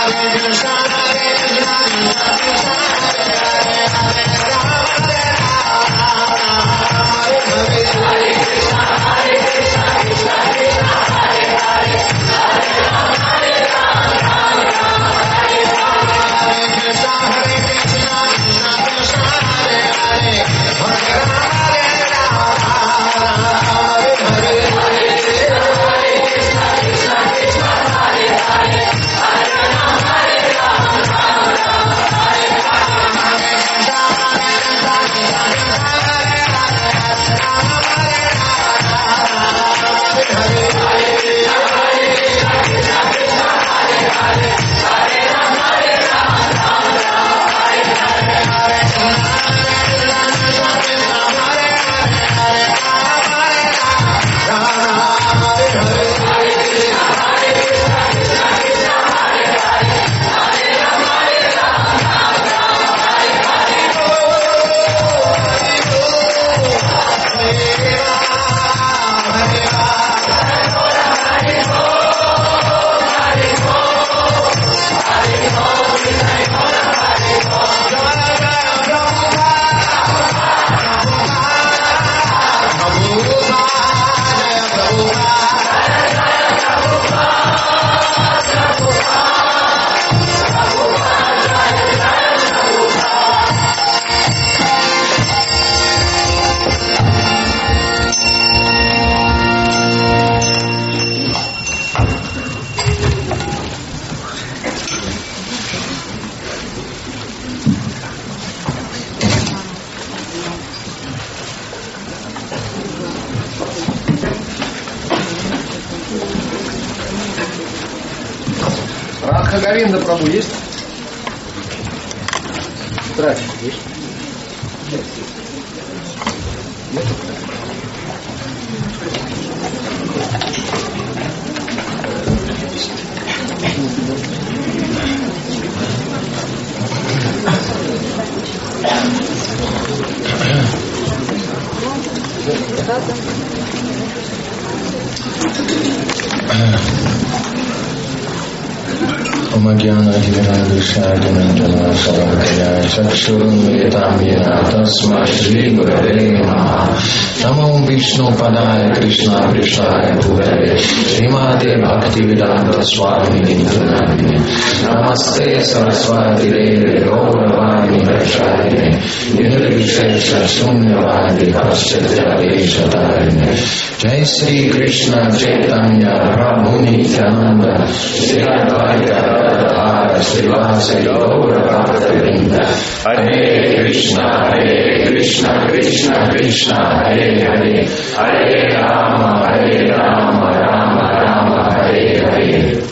Говинда Прабху есть? Трафик есть? Нет? Omagyanā Dhirāndhishādhanandana Sarakaya Chakshurunvetam Yena Tasma Shri Gurave Namaha Namo Vishnu Padaya Krishna Prishaya Bhutale Srimate Bhaktivedanta Swami Nityanamine Namaste Saraswati Deve Gauravani Vaishayane Nirvishesha Sunyavadi Paschatya Tarine Jai Sri Krishna Chaitanya Prabhu Nityananda Shri Advaita Srivasa Gaura Bhakta-vrinda Hare Krishna Krishna Krishna Hare Hare Hare Rama Rama Rama Hare Hare.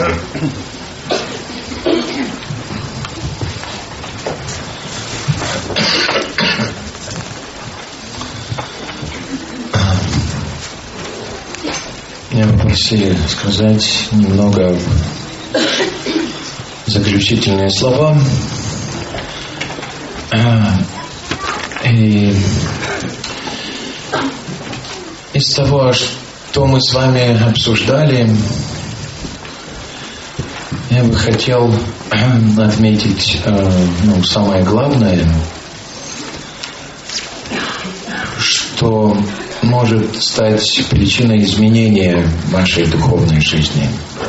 Меня попросили сказать немного заключительные слова. И из того, что мы с вами обсуждали, я бы хотел отметить самое главное, что может стать причиной изменения вашей духовной жизни.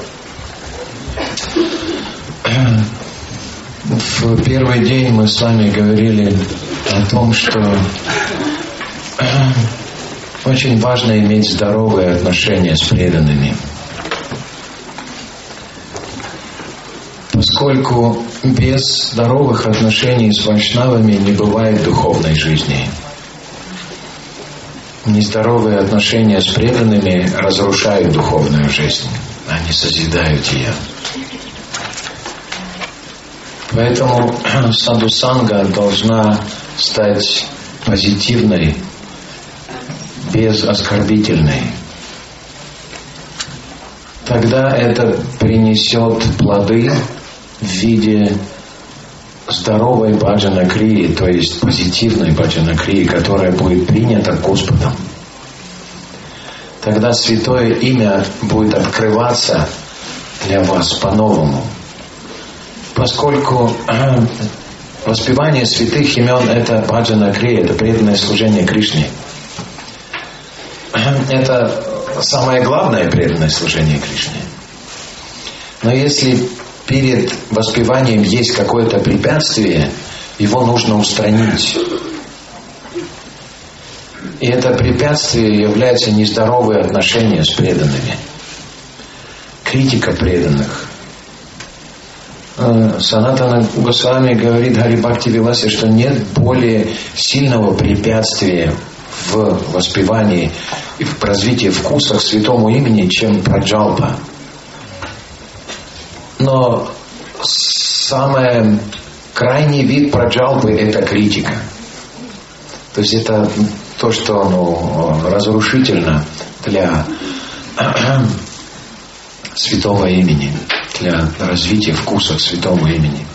В первый день мы с вами говорили о том, что очень важно иметь здоровые отношения с преданными. Поскольку без здоровых отношений с вайшнавами не бывает духовной жизни. Нездоровые отношения с преданными разрушают духовную жизнь, они созидают ее. Поэтому садхусанга должна стать позитивной, безоскорбительной. Тогда это принесет плоды в виде здоровой баджана-крии, то есть позитивной баджана-крии, которая будет принята Господом. Тогда святое имя будет открываться для вас по-новому. поскольку воспевание святых имен — это баджана крия, это преданное служение Кришне. Это самое главное преданное служение Кришне. Но если перед воспеванием есть какое-то препятствие, его нужно устранить. И это препятствие является нездоровые отношения с преданными. Критика преданных. Санатана Госвами говорит Хари Бхакти Виласе, что нет более сильного препятствия в воспевании и в развитии вкуса к святому имени, чем праджалпа. Но самый крайний вид праджалпы — это критика. То есть это то, что разрушительно для святого имени, для развития вкуса к святому имени.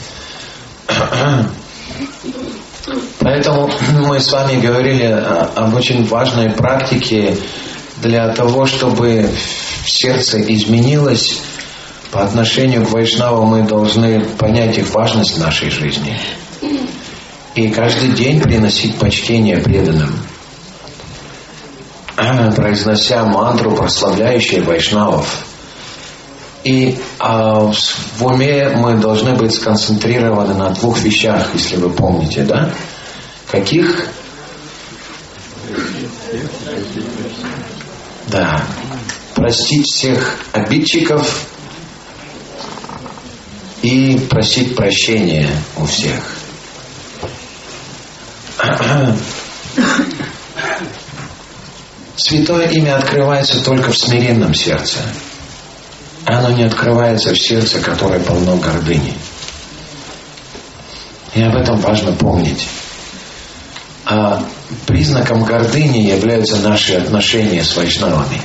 Поэтому мы с вами говорили об очень важной практике для того, чтобы сердце изменилось по отношению к вайшнавам. Мы должны понять их важность в нашей жизни и каждый день приносить почтение преданным, произнося мантру, прославляющую вайшнавов. И в уме мы должны быть сконцентрированы на двух вещах, если вы помните, да? Каких? Да. Простить всех обидчиков и просить прощения у всех. Святое имя открывается только в смиренном сердце. Оно не открывается в сердце, которое полно гордыни. И об этом важно помнить. А признаком гордыни являются наши отношения с вайшнавами.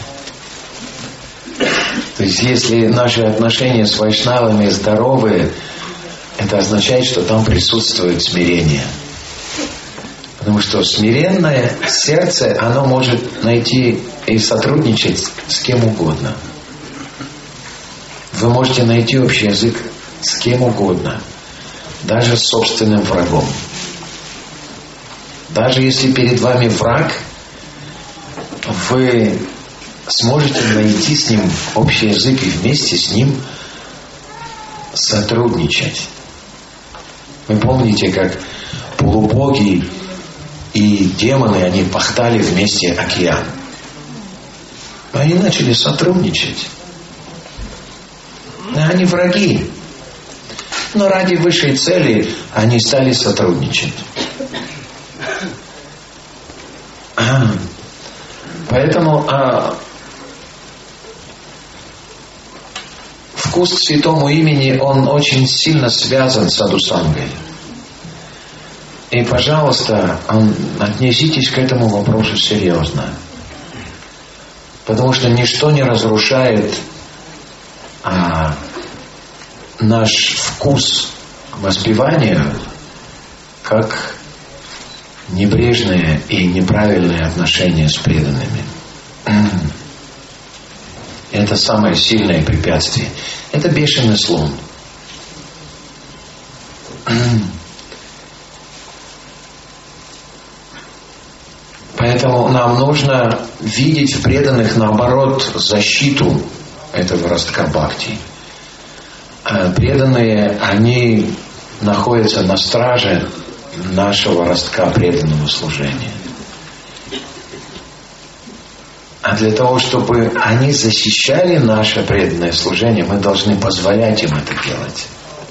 То есть, если наши отношения с вайшнавами здоровые, это означает, что там присутствует смирение. Потому что смиренное сердце, оно может найти и сотрудничать с кем угодно. Вы можете найти общий язык с кем угодно, даже с собственным врагом. Даже если перед вами враг, вы сможете найти с ним общий язык и вместе с ним сотрудничать. Вы помните, как полубоги и демоны, они пахтали вместе океан. Они начали сотрудничать. Они враги. Но ради высшей цели они стали сотрудничать. Поэтому вкус к святому имени, он очень сильно связан с садхусангой. И, пожалуйста, отнеситесь к этому вопросу серьезно. Потому что ничто не разрушает наш вкус к воспеванию, как небрежные и неправильные отношения с преданными. Это самое сильное препятствие. Это бешеный слон. Поэтому нам нужно видеть в преданных, наоборот, защиту этого ростка бхакти. Преданные, они находятся на страже нашего ростка преданного служения. А для того, чтобы они защищали наше преданное служение, мы должны позволять им это делать.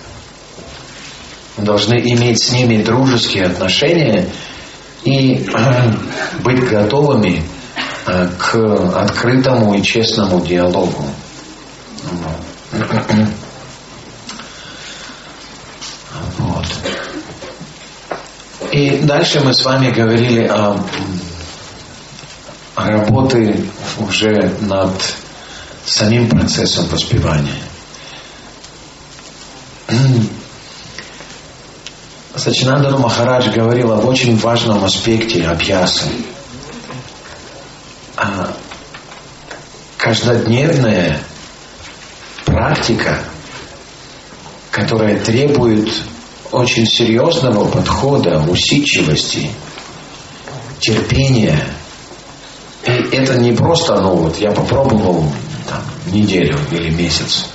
Мы должны иметь с ними дружеские отношения и быть готовыми к открытому и честному диалогу. Вот. И дальше мы с вами говорили о работе уже над самим процессом воспевания. Сачинандана Махарадж говорил об очень важном аспекте абхьяса. Каждодневная практика, которая требует очень серьезного подхода, усидчивости, терпения. И это не просто, я попробовал неделю или месяц.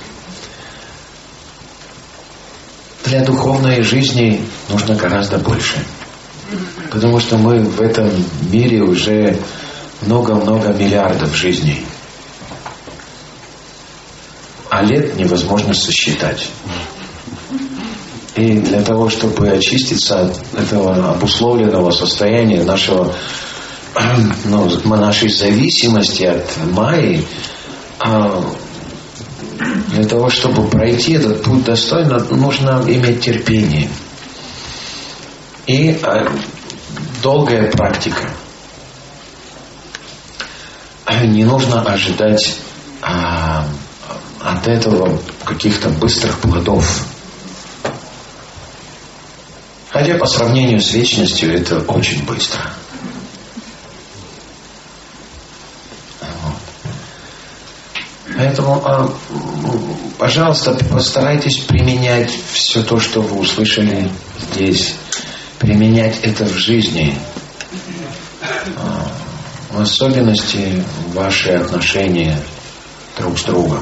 Для духовной жизни нужно гораздо больше. Потому что мы в этом мире уже много-много миллиардов жизней. А лет невозможно сосчитать. И для того, чтобы очиститься от этого обусловленного состояния нашей зависимости от Майи, для того, чтобы пройти этот путь достойно, нужно иметь терпение. И долгая практика. Не нужно ожидать от этого каких-то быстрых плодов. Хотя по сравнению с вечностью это очень быстро. Поэтому, пожалуйста, постарайтесь применять все то, что вы услышали здесь. Применять это в жизни. В особенности ваши отношения друг с другом.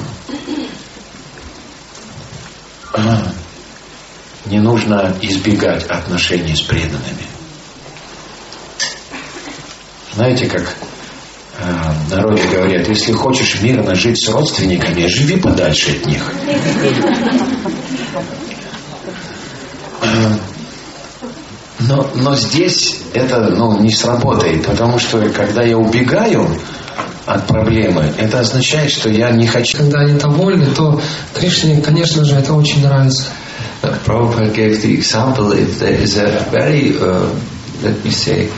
Не нужно избегать отношений с преданными. Знаете, как в народе говорят, если хочешь мирно жить с родственниками, живи подальше от них. Но здесь это не сработает, потому что когда я убегаю от проблемы, это означает, что я не хочу. Когда они довольны, то Кришне, конечно же, это очень нравится. Prabhupada gave the example, if there is a very, let me say,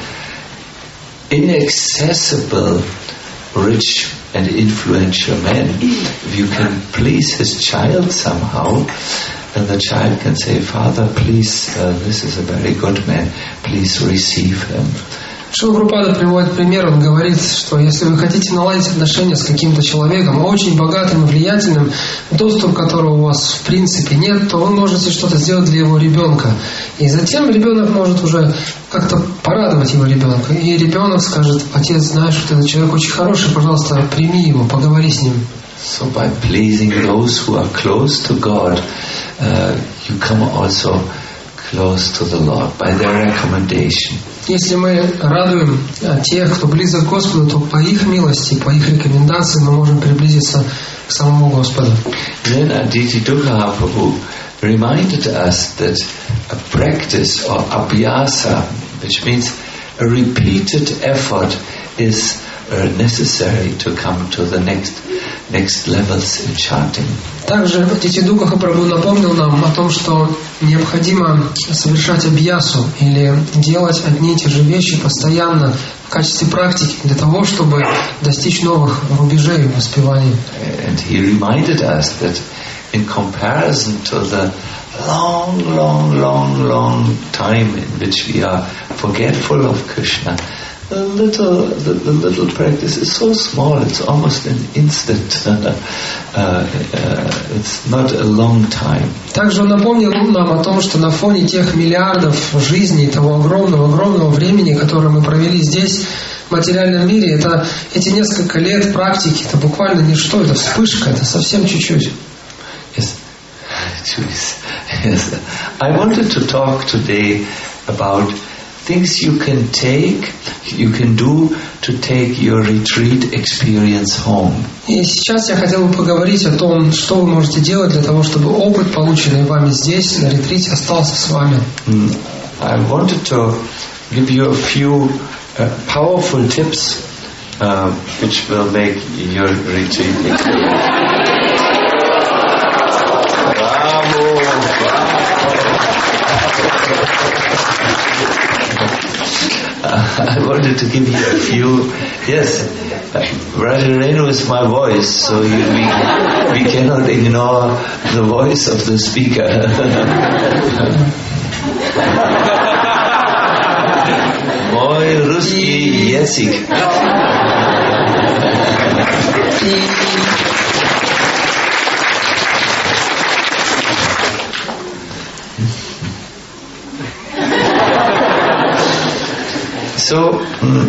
inaccessible, rich and influential man, if you can please his child somehow, and the child can say, Father, please, this is a very good man, please receive him. Шрила Прабхупада приводит пример, он говорит, что если вы хотите наладить отношения с каким-то человеком, очень богатым и влиятельным, доступ которого у вас в принципе нет, то вы можете что-то сделать для его ребенка. И затем ребенок может уже как-то порадовать его ребенка. И ребенок скажет, отец, знаешь, что этот человек очень хороший, пожалуйста, прими его, поговори с ним. So by pleasing those who are close to God, you come also close to the Lord by their recommendation. Если мы радуем тех, кто близок к Господу, то по их милости, по их рекомендации мы можем приблизиться к самому Господу. Then Aditi Dukha Prabhu reminded us that a practice or abhyasa, which means a repeated effort, is necessary to come to the next levels in chanting. Также Адити Дукха Прабху напомнил нам о том, что необходимо совершать абьясу или делать одни и те же вещи постоянно в качестве практики для того, чтобы достичь новых рубежей в воспевании. And he reminded us that in comparison to the long time in which we are forgetful of Krishna, the little practice is so small, it's almost an instant. It's not a long time. Также он напомнил нам о том, что на фоне тех миллиардов жизней, того огромного времени, которое мы провели здесь, в материальном мире, эти несколько лет практики, это буквально ничто, это вспышка, это совсем чуть-чуть. Yes. I wanted to talk today about things you can do to take your retreat experience home. И сейчас я хотел бы поговорить о том, что вы можете делать для того, чтобы опыт, полученный вами здесь, на ретрите, остался с вами. I wanted to give you a few powerful tips which will make your retreat experience. I wanted to give you a few. Yes, Rajarenu is my voice, so we cannot ignore the voice of the speaker. Мой русский язык. So,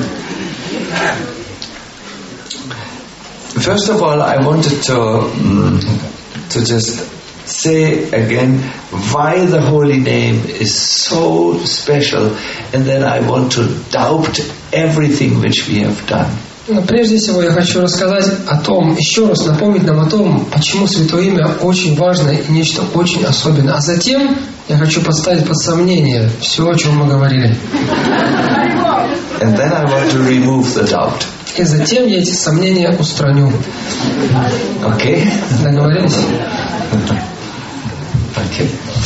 first of all, I wanted to just say again why the holy name is so special, and then I want to doubt everything which we have done. Прежде всего я хочу рассказать о том, еще раз напомнить нам о том, почему Святое Имя очень важно и нечто очень особенное. А затем я хочу поставить под сомнение все, о чем мы говорили. And then I want to remove the doubt. И затем я эти сомнения устраню. Okay? Договорились? Okay.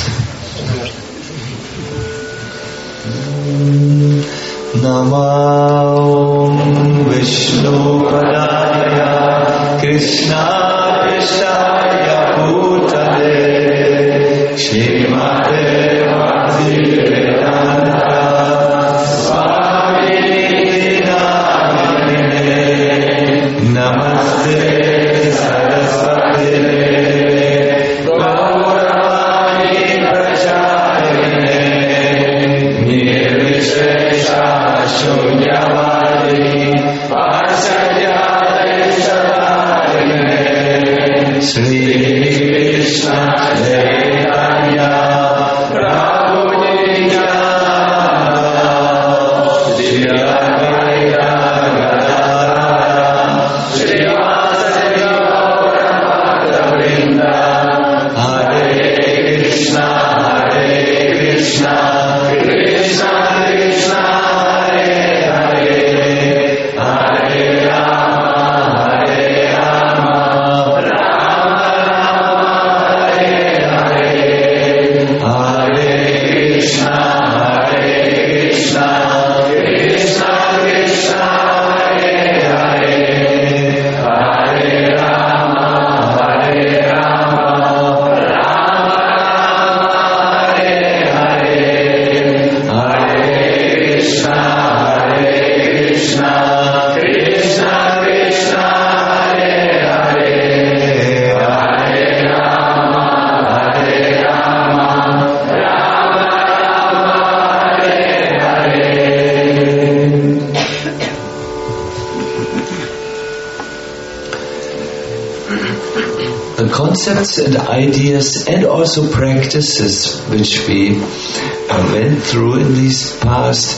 Namah Vishnu Padaya Krishna Krishnaya Bhutale Shrimate Bhaktivedanta Swami Namine Namaste Saraswati Gauravani Pracharine Nirvishesha Shunyavadi Vasadyadesharine Sri Krishna Chaitanya Prabhu Nityananda Shri Advaita Gadadhara Srivasadi Gaurabhakta Vrinda Hare Krishna Krishna Krishna Hare Hare Hare Rama Rama Hare Hare Hare Krishna Krishna Krishna Hare Hare Hare Rama The concepts and ideas and also practices which we went through in these past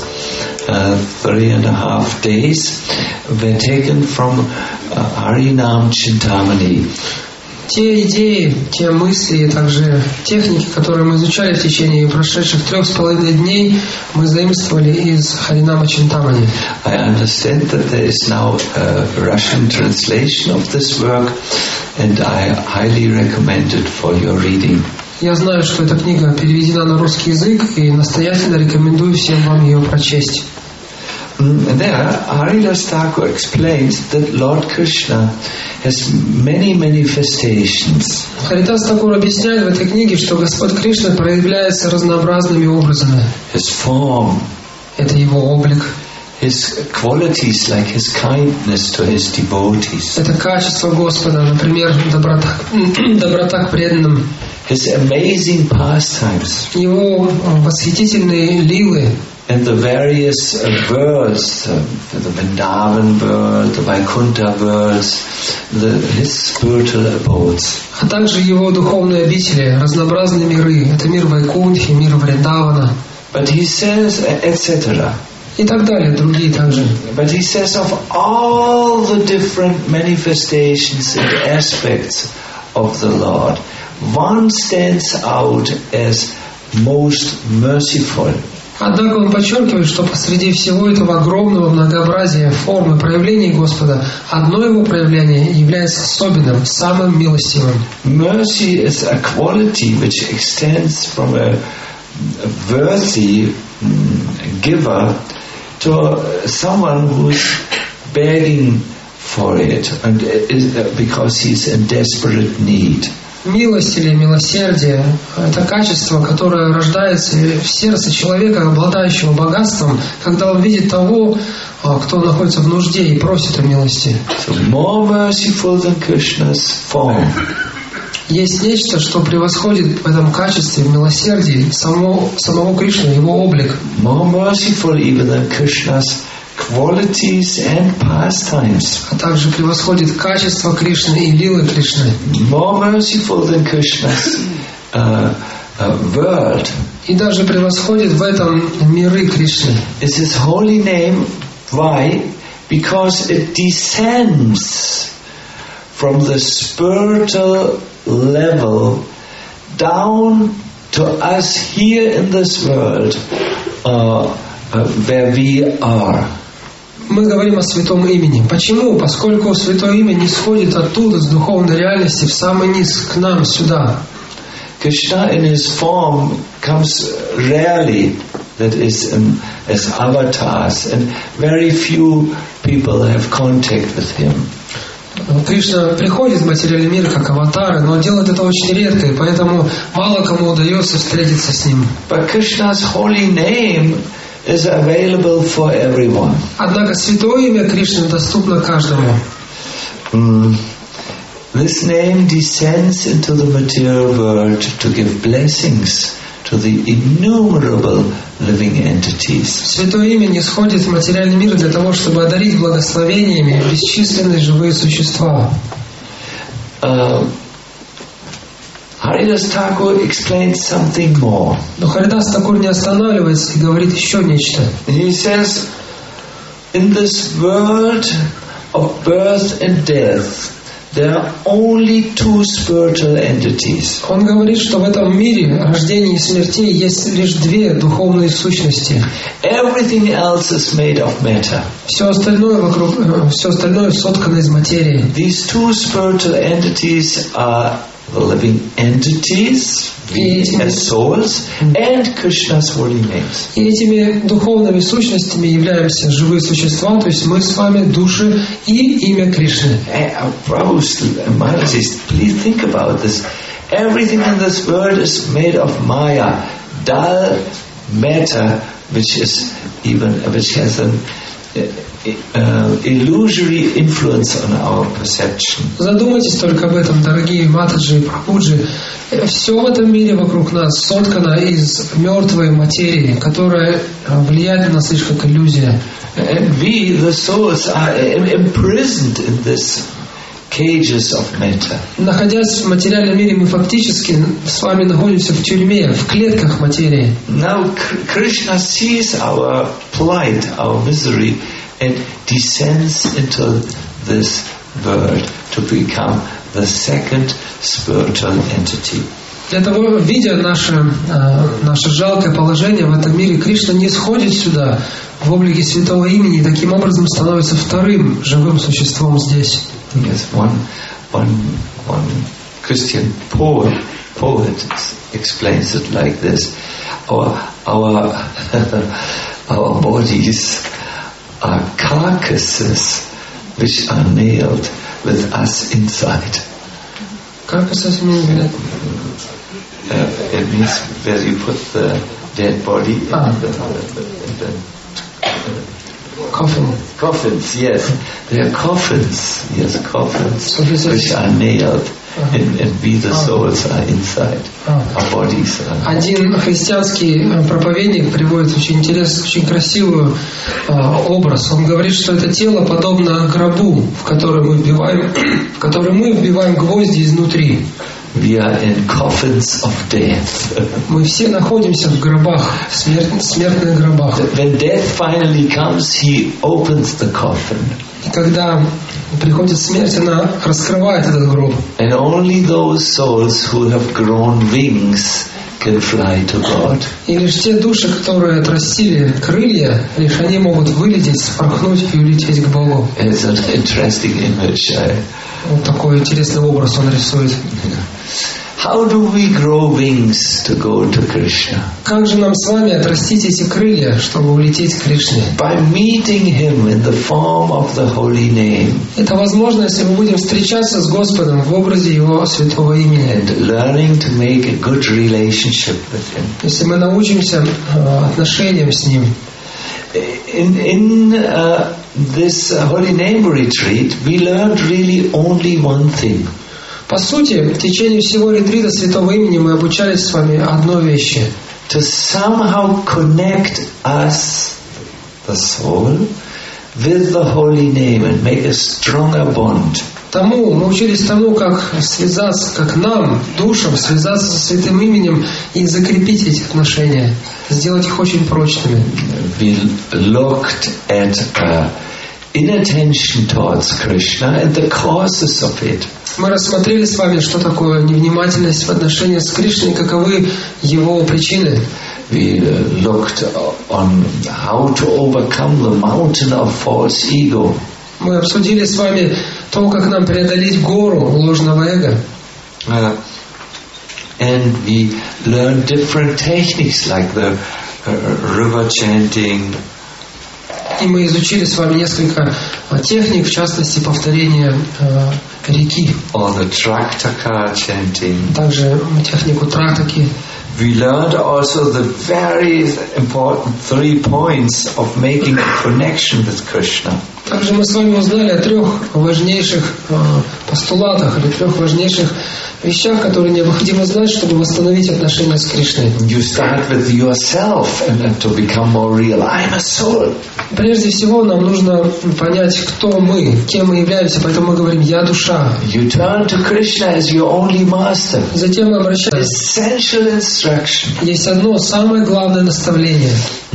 3.5 days were taken from Harinam Chintamani. Те идеи, те мысли и также техники, которые мы изучали в течение прошедших 3,5 дней, мы заимствовали из Харинама Чинтамани. I understand that there is now a Russian translation of this work, and I highly recommend it for your reading. Я знаю, что эта книга переведена на русский язык, и настоятельно рекомендую всем вам ее прочесть. There, Haridas Thakur explains that Lord Krishna has many manifestations. Харидас Такур объясняет в этой книге, что Господь Кришна проявляется разнообразными образами. His form, Это его облик, his qualities like his kindness to his devotees, это качество Господа, например, доброта к преданным, his amazing pastimes, его восхитительные лилы, and the various worlds, the Vrindavan world, the Vaikuntha worlds, his spiritual abodes. а также его духовные обители, разнообразные миры. Это мир Вайкунтхи, мир Вриндавана But he says, etc. и так далее, другие также. But he says of all the different manifestations and aspects of the Lord, one stands out as most merciful. Однако он подчеркивает, что посреди всего этого огромного многообразия форм и проявлений Господа, одно его проявление является особенным, самым милостивым. Mercy is a quality which extends from a worthy giver to someone who's begging for it, and because he's in desperate need. Милость или милосердие – это качество, которое рождается в сердце человека, обладающего богатством, когда он видит того, кто находится в нужде и просит о милости. So more merciful than Krishna's form. Есть нечто, что превосходит в этом качестве, в милосердии самого Кришны, его облик. More merciful even than Krishna's qualities and pastimes. А также превосходит качество Кришны и лилы Кришны. More merciful than Krishna's world. И даже превосходит в этом миры Кришны. It's His holy name. Why? Because it descends from the spiritual level down to us here in this world, where we are. Мы говорим о святом имени. Почему? Поскольку святое имя не сходит оттуда, с духовной реальности, в самый низ, к нам, сюда. Krishna in his form comes rarely, that is as avatars, and very few people have contact with him. Кришна приходит в материальный мир как аватар, но делает это очень редко, и поэтому мало кому удается встретиться с ним. But Krishna's holy name is available for everyone. Однако святое имя Кришны доступно каждому. This name descends into the material world to give blessings to the innumerable living entities. Святое имя не сходит в материальный мир для того, чтобы одарить благословениями бесчисленные живые существа. Haridas Thakur explains something more. Но Харидас Такур не останавливается и говорит еще нечто. He says, in this world of birth and death, there are only two spiritual entities. Он говорит, что в этом мире рождения и смертей есть лишь две духовные сущности. Everything else is made of matter. Все остальное соткано из материи. These two spiritual entities are the living entities, we as souls, and Krishna's holy names. И этими духовными сущностями являемся живые существа, то есть мы с вами души и имя Кришны. Prabhu's Maharaji, please think about this. Everything in this world is made of Maya, dull matter, which has an illusory influence on our perception. Задумайтесь только об этом, дорогие Матаджи и Прабхуджи. Все в этом мире вокруг нас соткано из мертвой материи, которая влияет на нас лишь как иллюзия. And we, the souls, are imprisoned in this cages of matter. Находясь в материальном мире, мы фактически с вами находимся в тюрьме, в клетках материи. Now Krishna sees our plight, our misery, and descends into this world to become the second spiritual entity. Для того, видя наше жалкое положение в этом мире, Кришна не сходит сюда в облике святого имени и таким образом становится вторым живым существом здесь. Yes, one Christian poet explains it like this: our bodies are carcasses which are nailed with us inside. Carcasses means it means where you put the dead body in the coffin. Coffins, yes. They are coffins. Yes, coffins which are nailed, and we, the souls, are inside. Our bodies are. Один христианский проповедник приводит очень интересный, очень красивый образ. Он говорит, что это тело подобно гробу, в который мы вбиваем гвозди изнутри. We are in coffins of death. Мы все находимся в гробах, в смертных гробах. When death finally comes, he opens the coffin. И когда приходит смерть, она раскрывает этот гроб. And only those souls who have grown wings can fly to God. И лишь те души, которые отрастили крылья, лишь они могут вылететь, спорхнуть и улететь к Богу. It's an interesting image. Вот такой интересный образ он рисует. How do we grow wings to go to Krishna? Как же нам с вами отрастить эти крылья, чтобы улететь к Кришне? By meeting Him in the form of the holy name. Это возможно, если мы будем встречаться с Господом в образе Его святого имени. And learning to make a good relationship with Him. Если мы научимся отношениям с Ним. In this holy name retreat, we learned really only one thing. По сути, в течение всего ретрита Святого Имени мы обучались с вами одной вещи. To somehow connect us, the soul, with the holy name and make a stronger bond. Мы учились тому, как связаться, как нам, душам, связаться со Святым Именем и закрепить эти отношения, сделать их очень прочными. We looked at inattention towards Krishna and the causes of it. Мы рассмотрели с вами, что такое невнимательность в отношениях с Кришной, каковы его причины. We looked on how to overcome the mountain of false ego. Мы обсудили с вами то, как нам преодолеть гору ложного эго. And we learned different techniques like the river chanting. И мы изучили с вами несколько техник, в частности, повторение реки. Or the Traktaka chanting. Также технику трактаки. We learned also the very important 3 points of making a connection with Krishna. Также мы с вами узнали о 3 важнейших постулатах или 3 важнейших вещах, которые необходимо знать, чтобы восстановить отношения с Кришной. You start with yourself and to become more real. I'm a soul. Прежде всего, нам нужно понять, кто мы, кем мы являемся, поэтому мы говорим «Я душа». You turn to Krishna as your only master. Затем мы обращаемся. Essential instruction. Есть одно самое главное наставление.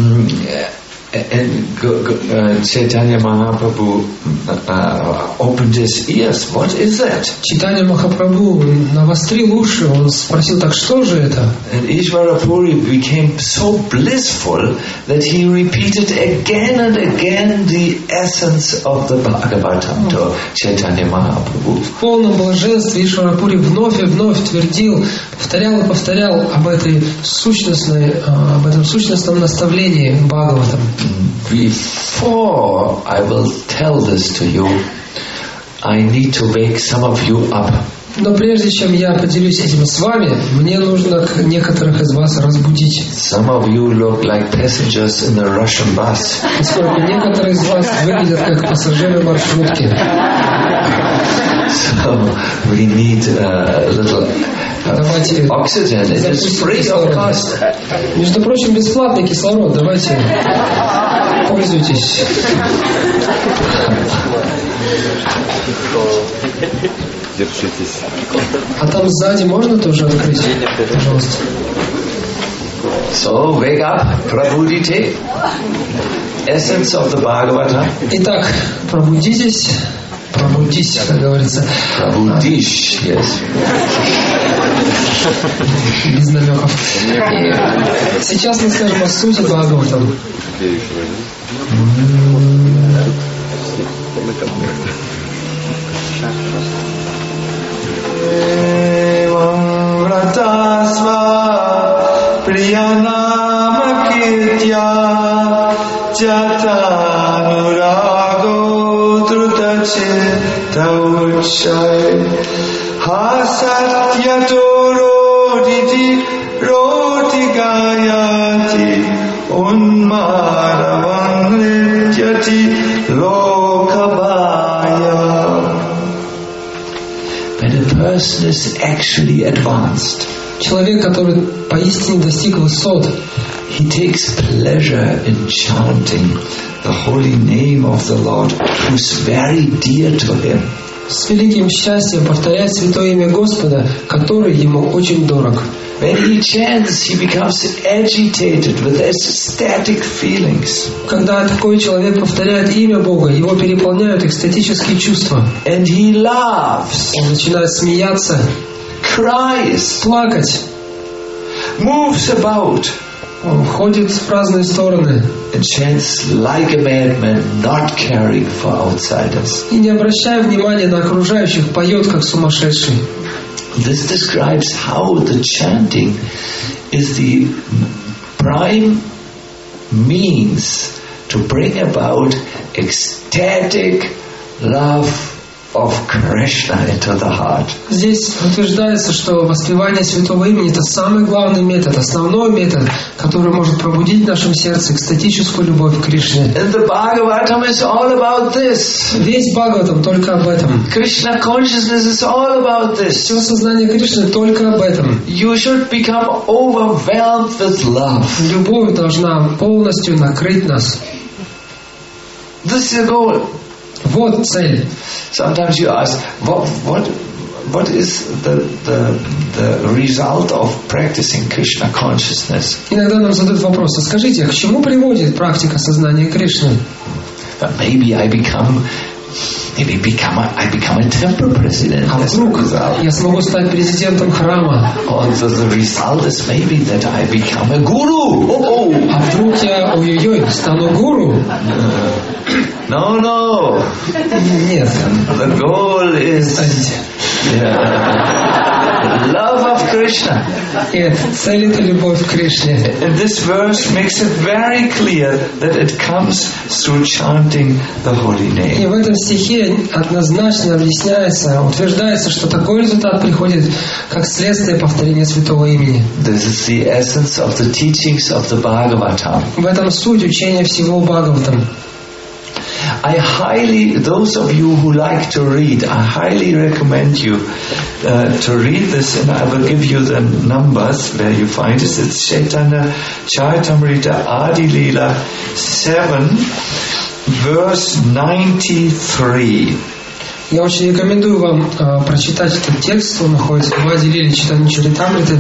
And Chaitanya Mahaprabhu opened his ears. What is that? Чайтанья Махапрабху навострил уши, он спросил, так что же это? And Ishvara Puri became so blissful that he repeated again and again the essence of the Bhagavatam to Chaitanya Mahaprabhu. В полном блаженстве Ишвара Пури вновь и вновь твердил, повторял и повторял об этом сущностном наставлении Бхагаватам. Before I will tell this to you, I need to wake some of you up. Но прежде чем я поделюсь этим с вами, мне нужно некоторых из вас разбудить. Some of you look like passengers in a Russian bus. Поскольку некоторые из вас выглядят как пассажиры маршрутки. So we need a little oxygen. It is free of cost. Между прочим, бесплатный кислород. Давайте пользуйтесь. Держитесь. А там сзади можно тоже открыть? Пожалуйста. So wake up, Prabhudite. Essence of the Bhagavata. Итак, пробудитесь. Пробудись, как говорится. Пробудись, yes. Без намеков. И сейчас мы скажем о сути Бхагаватам. Vratasva priyanama kirtya jatanurago drutachita uchay hasatyato roti gayati unmaravan nrityati lokabaya. When a person is actually advanced, человек, который поистине достиг высот, he takes pleasure in chanting the holy name of the Lord, who's very dear to him. С великим счастьем повторяет святое имя Господа, который ему очень дорог. When he chants, he becomes agitated with ecstatic feelings. Когда такой человек повторяет имя Бога, его переполняют экстатические чувства. And he laughs, Он начинает смеяться, cries, плакать. moves about, Он ходит в разные стороны and chants like a madman, not caring for outsiders. и, не обращая внимания на окружающих, поет как сумасшедший. This describes how the chanting is the prime means to bring about ecstatic love of Krishna into the heart. Здесь утверждается, что воспевание святого имени – это самый главный метод, основной метод, который может пробудить в нашем сердце экстатическую любовь к Кришне. And the Bhagavatam is all about this. Весь Бхагаватам только об этом. Krishna consciousness is all about this. Все сознание Кришны только об этом. You should become overwhelmed with love. Любовь должна полностью накрыть нас. This is the goal. Вот цель. Sometimes you ask, what is the result of practicing Krishna consciousness? Иногда нам задают вопрос: а скажите, к чему приводит практика сознания Кришны? Maybe I become a temple president. А вдруг я смогу стать президентом храма? Or the result is maybe that I become a guru. А вдруг я, ой-ой-ой, стану гуру? No. Нет. The goal is love of Krishna. Нет, цель — это любовь к Кришне. And this verse makes it very clear that it comes through chanting the holy И name. в этом стихе однозначно объясняется, утверждается, что такой результат приходит как следствие повторения святого имени. This is the essence of the teachings of the Bhagavatam. В этом суть учения всего Бхагаватам. Those of you who like to read, I highly recommend you to read this, and I will give you the numbers where you find it. It's Chaitanya Charitamrita Adi Leela 7, verse 93. Я очень рекомендую вам прочитать этот текст. Он находится в Ади Лиле Чайтанья Чаритамриты,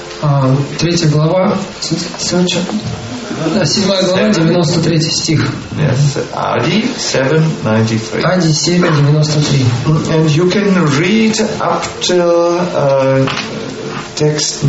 3 глава, 7 глава, 93 стих. Yes, Adi 7:93. Ади 7:93. And you can read up till text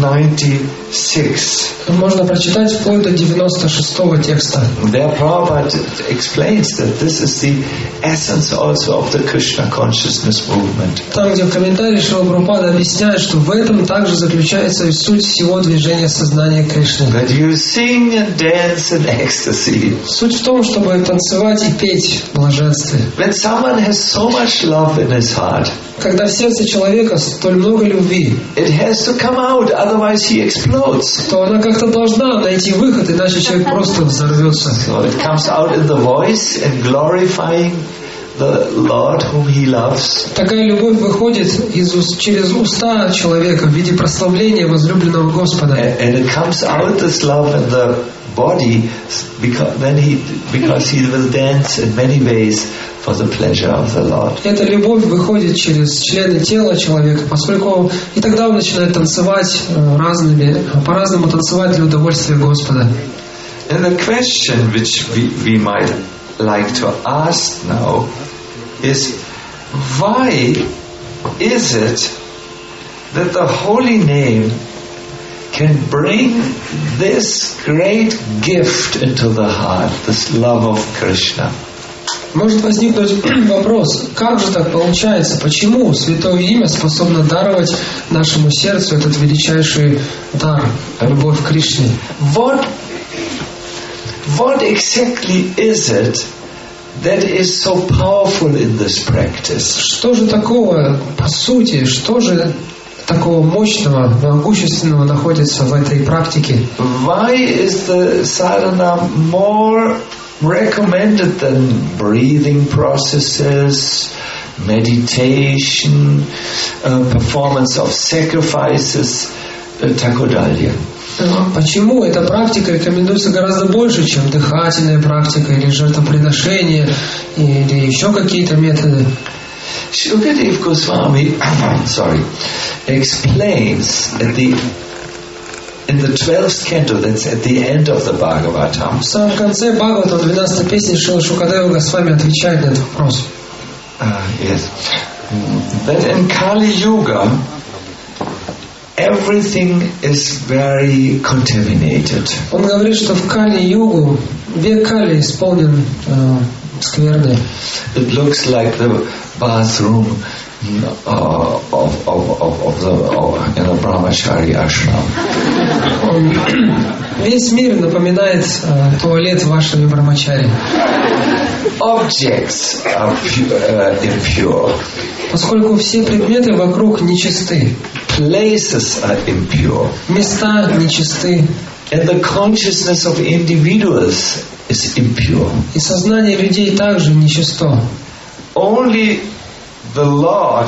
96. Можно прочитать вплоть до 96-го текста. There Prabhupada explains that this is the essence also of the Krishna consciousness movement. Там, где в комментарии Шрила Прабхупада объясняет, что в этом также заключается и суть всего движения сознания Кришны. That you sing and dance in ecstasy. Суть в том, чтобы танцевать и петь в блаженстве. When someone has so much love in his heart, Когда в сердце человека столь много любви, it has to come out, otherwise he explodes. то она как-то должна найти выход, иначе человек просто взорвется. So it comes out in the voice and glorifying the Lord whom he loves. Такая любовь выходит через уста человека в виде прославления возлюбленного Господа. And it comes out this love in the body because he will dance in many ways for the pleasure of the Lord. Эта любовь выходит через члены тела человека, поскольку и тогда он начинает танцевать по-разному танцевать для удовольствия Господа. And the question which we might like to ask now is, why is it that the holy name can bring this great gift into the heart, this love of Krishna? Может возникнуть вопрос, как же так получается, почему Святое Имя способно даровать нашему сердцу этот величайший дар, любовь к Кришне? What exactly is it that is so powerful in this practice? Что же такого, по сути, что же такого мощного, могущественного находится в этой практике? Why is the sadhana more recommended than breathing processes, meditation, performance of sacrifices, takodalya? Почему эта практика рекомендуется гораздо больше, чем дыхательная практика или жертвоприношение или еще какие-то методы? Shukadev Goswami explains in the 12th canto, that's at the end of the Bhagavatam. В самом конце Бхагаватам, 12-й песни, Шрила Шукадева Госвами отвечает на этот вопрос. Yes. That in Kali Yuga, everything is very contaminated. Он говорит, что в Кали-югу век Кали исполнен скверной. It looks like the bathroom in a brahmachari ashram. Весь мир напоминает туалет в ашраме Брахмачари. Objects are impure. Поскольку все предметы вокруг нечисты. Places are impure. Места нечисты. And the consciousness of individuals is impure. И сознание людей также нечисто. Only the Lord.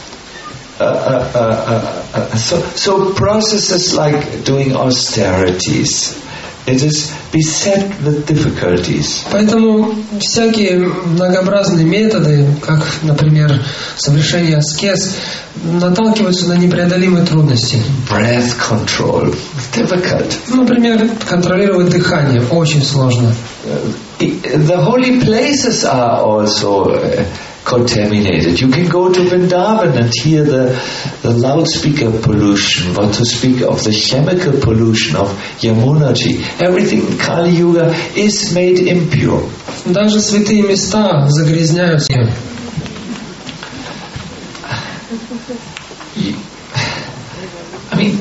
So processes like doing austerities, it is beset with difficulties. Поэтому всякие многообразные методы, как, например, совершение аскез, наталкиваются на непреодолимые трудности. Breath control, difficult. Например, контролировать дыхание очень сложно. The holy places are also contaminated. You can go to Vrindavan and hear the loudspeaker pollution, what to speak of the chemical pollution of Yamunaji. Everything in Kali Yuga is made impure. Даже святые места загрязняются. I mean,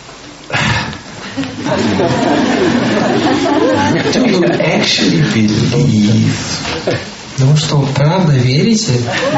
do you actually believe? Ну что, правда верите?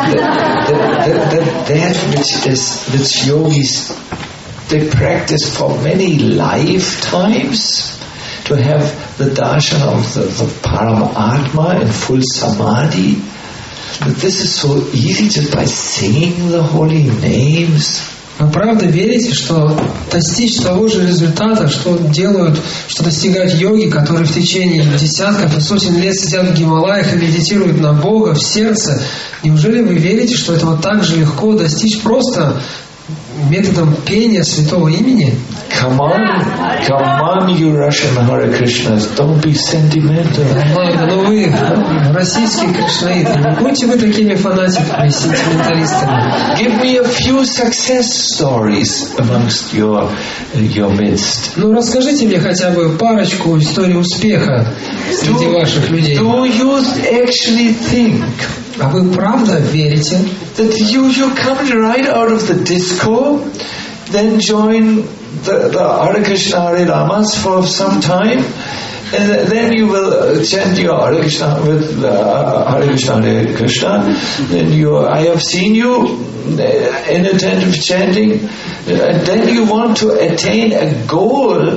That which yogis, they practice for many lifetimes to have the darshan of the Paramatma in full samadhi. That this is so easy just by singing the holy names. Вы правда верите, что достичь того же результата, что достигают йоги, которые в течение десятков и сотен лет сидят в Гималаях и медитируют на Бога в сердце? Неужели вы верите, что это вот так же легко достичь просто методом пения святого имени? Come on, you Russian Hare Krishnas, don't be sentimental. Ладно, но вы, российские кришнаиты, не будьте вы такими фанатиками, сентименталистами. Give me a few success stories amongst your midst. Ну, расскажите мне хотя бы парочку историй успеха среди ваших людей. Do you actually think А вы правда верите, that you come right out of the disco, then join the Hare Krishna Hare Ramas for some time, and then you will chant your Hare Krishna with Hare Krishna Hare Krishna. Then I have seen you inattentive chanting, and then you want to attain a goal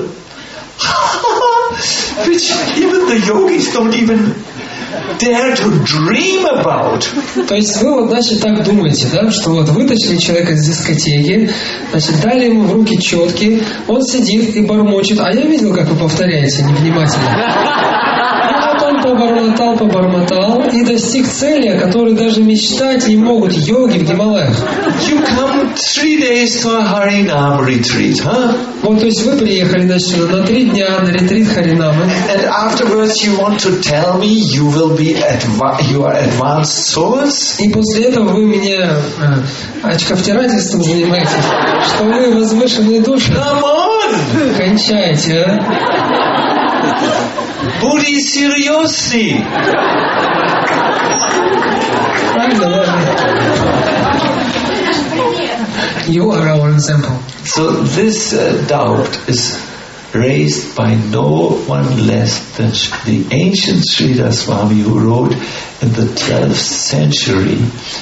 which even the yogis don't even dare to dream about. То есть вы вот, значит, так думаете, да, что вот вытащили человека из дискотеки, значит, дали ему в руки четки, он сидит и бормочет, а я видел, как вы повторяете невнимательно. И вот он побормотал и достиг цели, о которой даже мечтать не могут йоги в Гималаях. You come 3 days to a Harinam retreat, huh? Вот, то есть вы приехали, значит, на 3 дня на ретрит Харинамы. And afterwards you want to tell me you are advanced souls? И после этого вы меня очковтирательством занимаетесь, что вы возвышенные души. Come on! Кончайте, а? Budi seriously! Правильно, ладно. You are our example. So this doubt is raised by no one less than the ancient Sridhar Swami, who wrote in the 12th century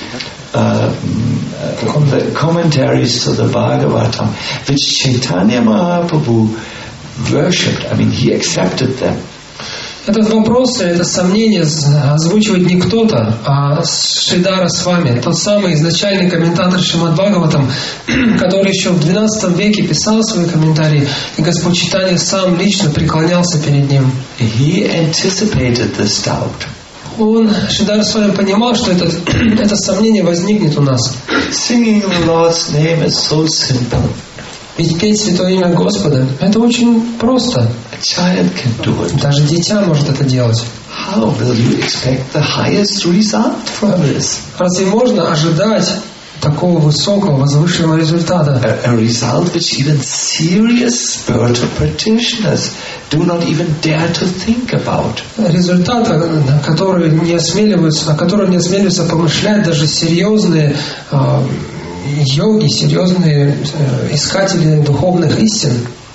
the commentaries to the Bhagavatam, which Chaitanya Mahaprabhu worshipped. I mean, he accepted them. Этот вопрос, это сомнение озвучивает не кто-то, а Шридхара Свами, тот самый изначальный комментатор Шримад Бхагаватам, который еще в XII веке писал свои комментарии, и Господь Чайтанья сам лично преклонялся перед ним. He anticipated this doubt. Шридхара Свами понимал, что это сомнение возникнет у нас. Singing the Lord's name is so simple. Ведь петь Святое Имя Господа, это очень просто. A child can do it. Даже дитя может это делать. How will you expect the highest result from this? Разве можно ожидать такого высокого, возвышенного результата. A result which even serious spiritual practitioners do not even dare to think about. Результата, на который не осмеливаются помышлять даже серьезные йоги, серьезные искатели духовных истин.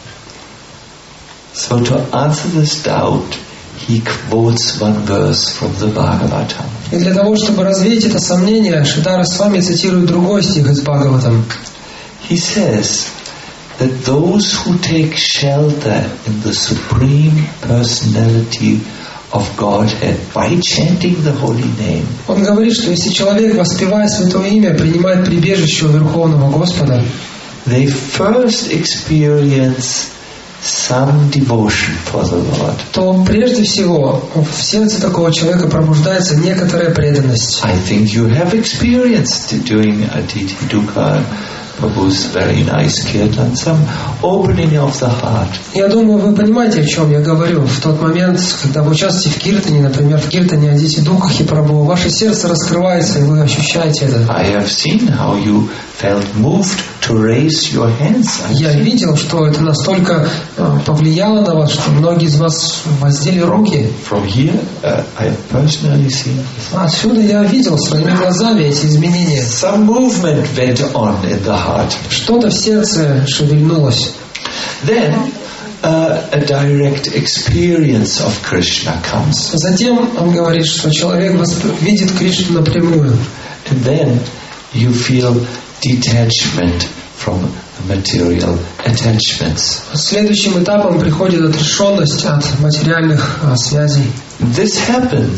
So to answer this doubt, he quotes one verse from the Bhagavatam. И для того, чтобы развеять это сомнение, Шридхара Свами цитирует другой стих из Бхагаватам. He says that those who take shelter in the Supreme Personality of Godhead by chanting the holy name, Он говорит, что если человек, воспевая Святое Имя, принимает прибежище у Верховного Господа, they first experience some devotion for the Lord. то прежде всего в сердце такого человека пробуждается некоторая преданность. I think you have experienced during Aditi Dukkha Prabhu's very nice kirtan, some opening of the heart. Я думаю, вы понимаете, о чем я говорю. В тот момент, когда вы участвуете в киртане, например, в киртане Адити Дукхи Прабху, ваше сердце раскрывается, и вы ощущаете это. I have seen how you felt moved to raise your hands. Я видел, что это настолько повлияло на вас, что многие из вас воздели руки. From here, I have personally seen this. Отсюда я видел своими глазами эти изменения. Some movement went on in the heart. Что-то в сердце шевельнулось. Then a direct experience of Krishna comes. Затем он говорит, что человек видит Кришну напрямую. And then you feel detachment from material attachments. Следующим этапом приходит отрешенность от материальных связей. This happens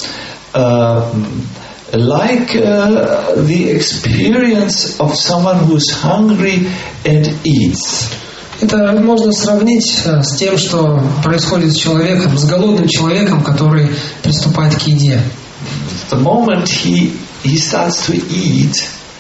like the experience of someone who's hungry and eats. Это можно сравнить с тем, что происходит с человеком, с голодным человеком, который приступает к еде. The moment he starts to eat,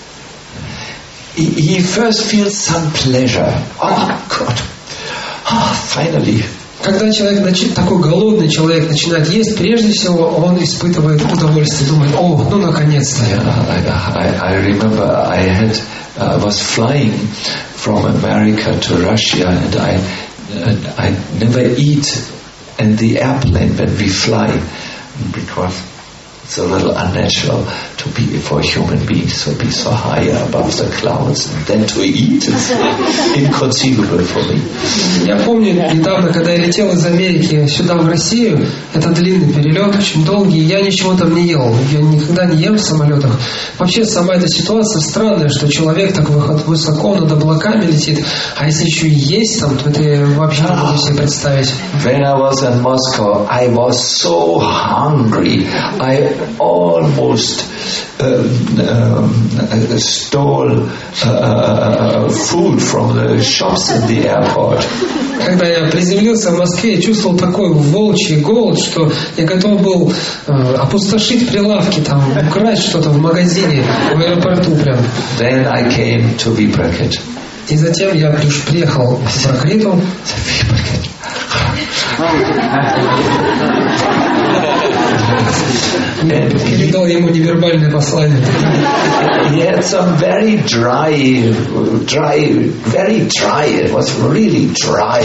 he first feels some pleasure. Oh God! Finally. Когда человек, такой голодный человек начинает есть, прежде всего он испытывает удовольствие, думает: о, ну наконец-то. I remember I was flying from America to Russia, and I never eat in the airplane when we fly, because it's a little unnatural to be for human beings to be so high above the clouds, and then to eat is inconceivable for me. Я помню недавно, когда я летел из Америки сюда в Россию, это длинный перелет, очень долгий, я ничего там не ел, я никогда не ем в самолетах. Вообще сама эта ситуация странная, что человек так высоко над облаками летит, а если еще и есть там, то это я вообще не могу себе представить. When I was in Moscow, I was so hungry. I almost stole food from the shops in the airport. Когда я приземлился в Москве, я чувствовал такой волчий голод, что я готов был опустошить прилавки, там, украсть что-то в магазине, в аэропорту прям. Then I came to Vipraket. И затем я приехал в Пракриту. Передал ему невербальное послание. He had some very dry, it was really dry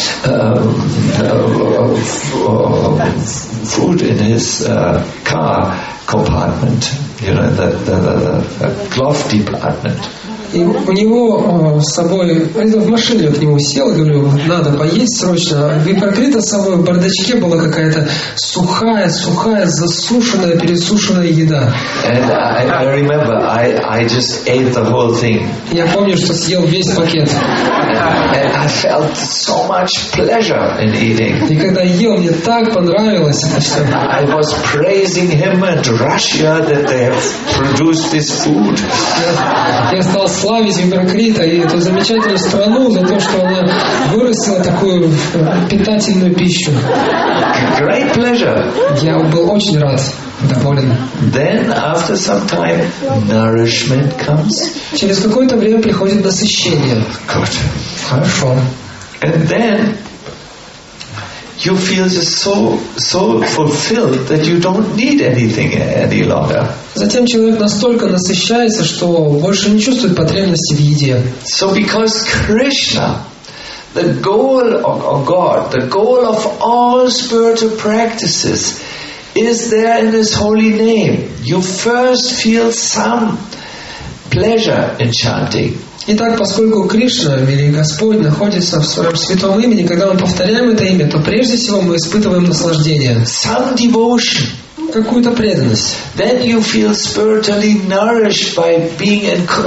food in his car compartment, you know, the glove department. И у него с собой, в машине я к нему сел, говорю, надо поесть срочно. И прокрыта с собой в бардачке была какая-то сухая, засушенная, пересушенная еда. And I remember, I just ate the whole thing. Я помню, что съел весь пакет. And I felt so much pleasure in eating. И когда ел, мне так понравилось это все. I was praising him and Russia that they have produced this food. Я стал славить Випракрита и эту замечательную страну за то, что она вырастила такую питательную пищу. Great pleasure. Я был очень рад, доволен. Then after some time, nourishment comes. Через какое-то время приходит насыщение. Good. Хорошо. And then you feel just so fulfilled that you don't need anything any longer. Затем человек настолько насыщается, что больше не чувствует потребности в еде. So because Krishna, the goal of God, the goal of all spiritual practices is there in His holy name. You first feel some pleasure in chanting. Итак, поскольку Кришна, или Господь, находится в своем святом имени, когда мы повторяем это имя, то прежде всего мы испытываем наслаждение. Some devotion. Какую-то преданность. Then you feel spiritually nourished by being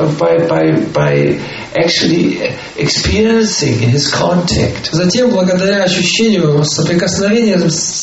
by actually experiencing His contact. Затем, благодаря ощущению соприкосновения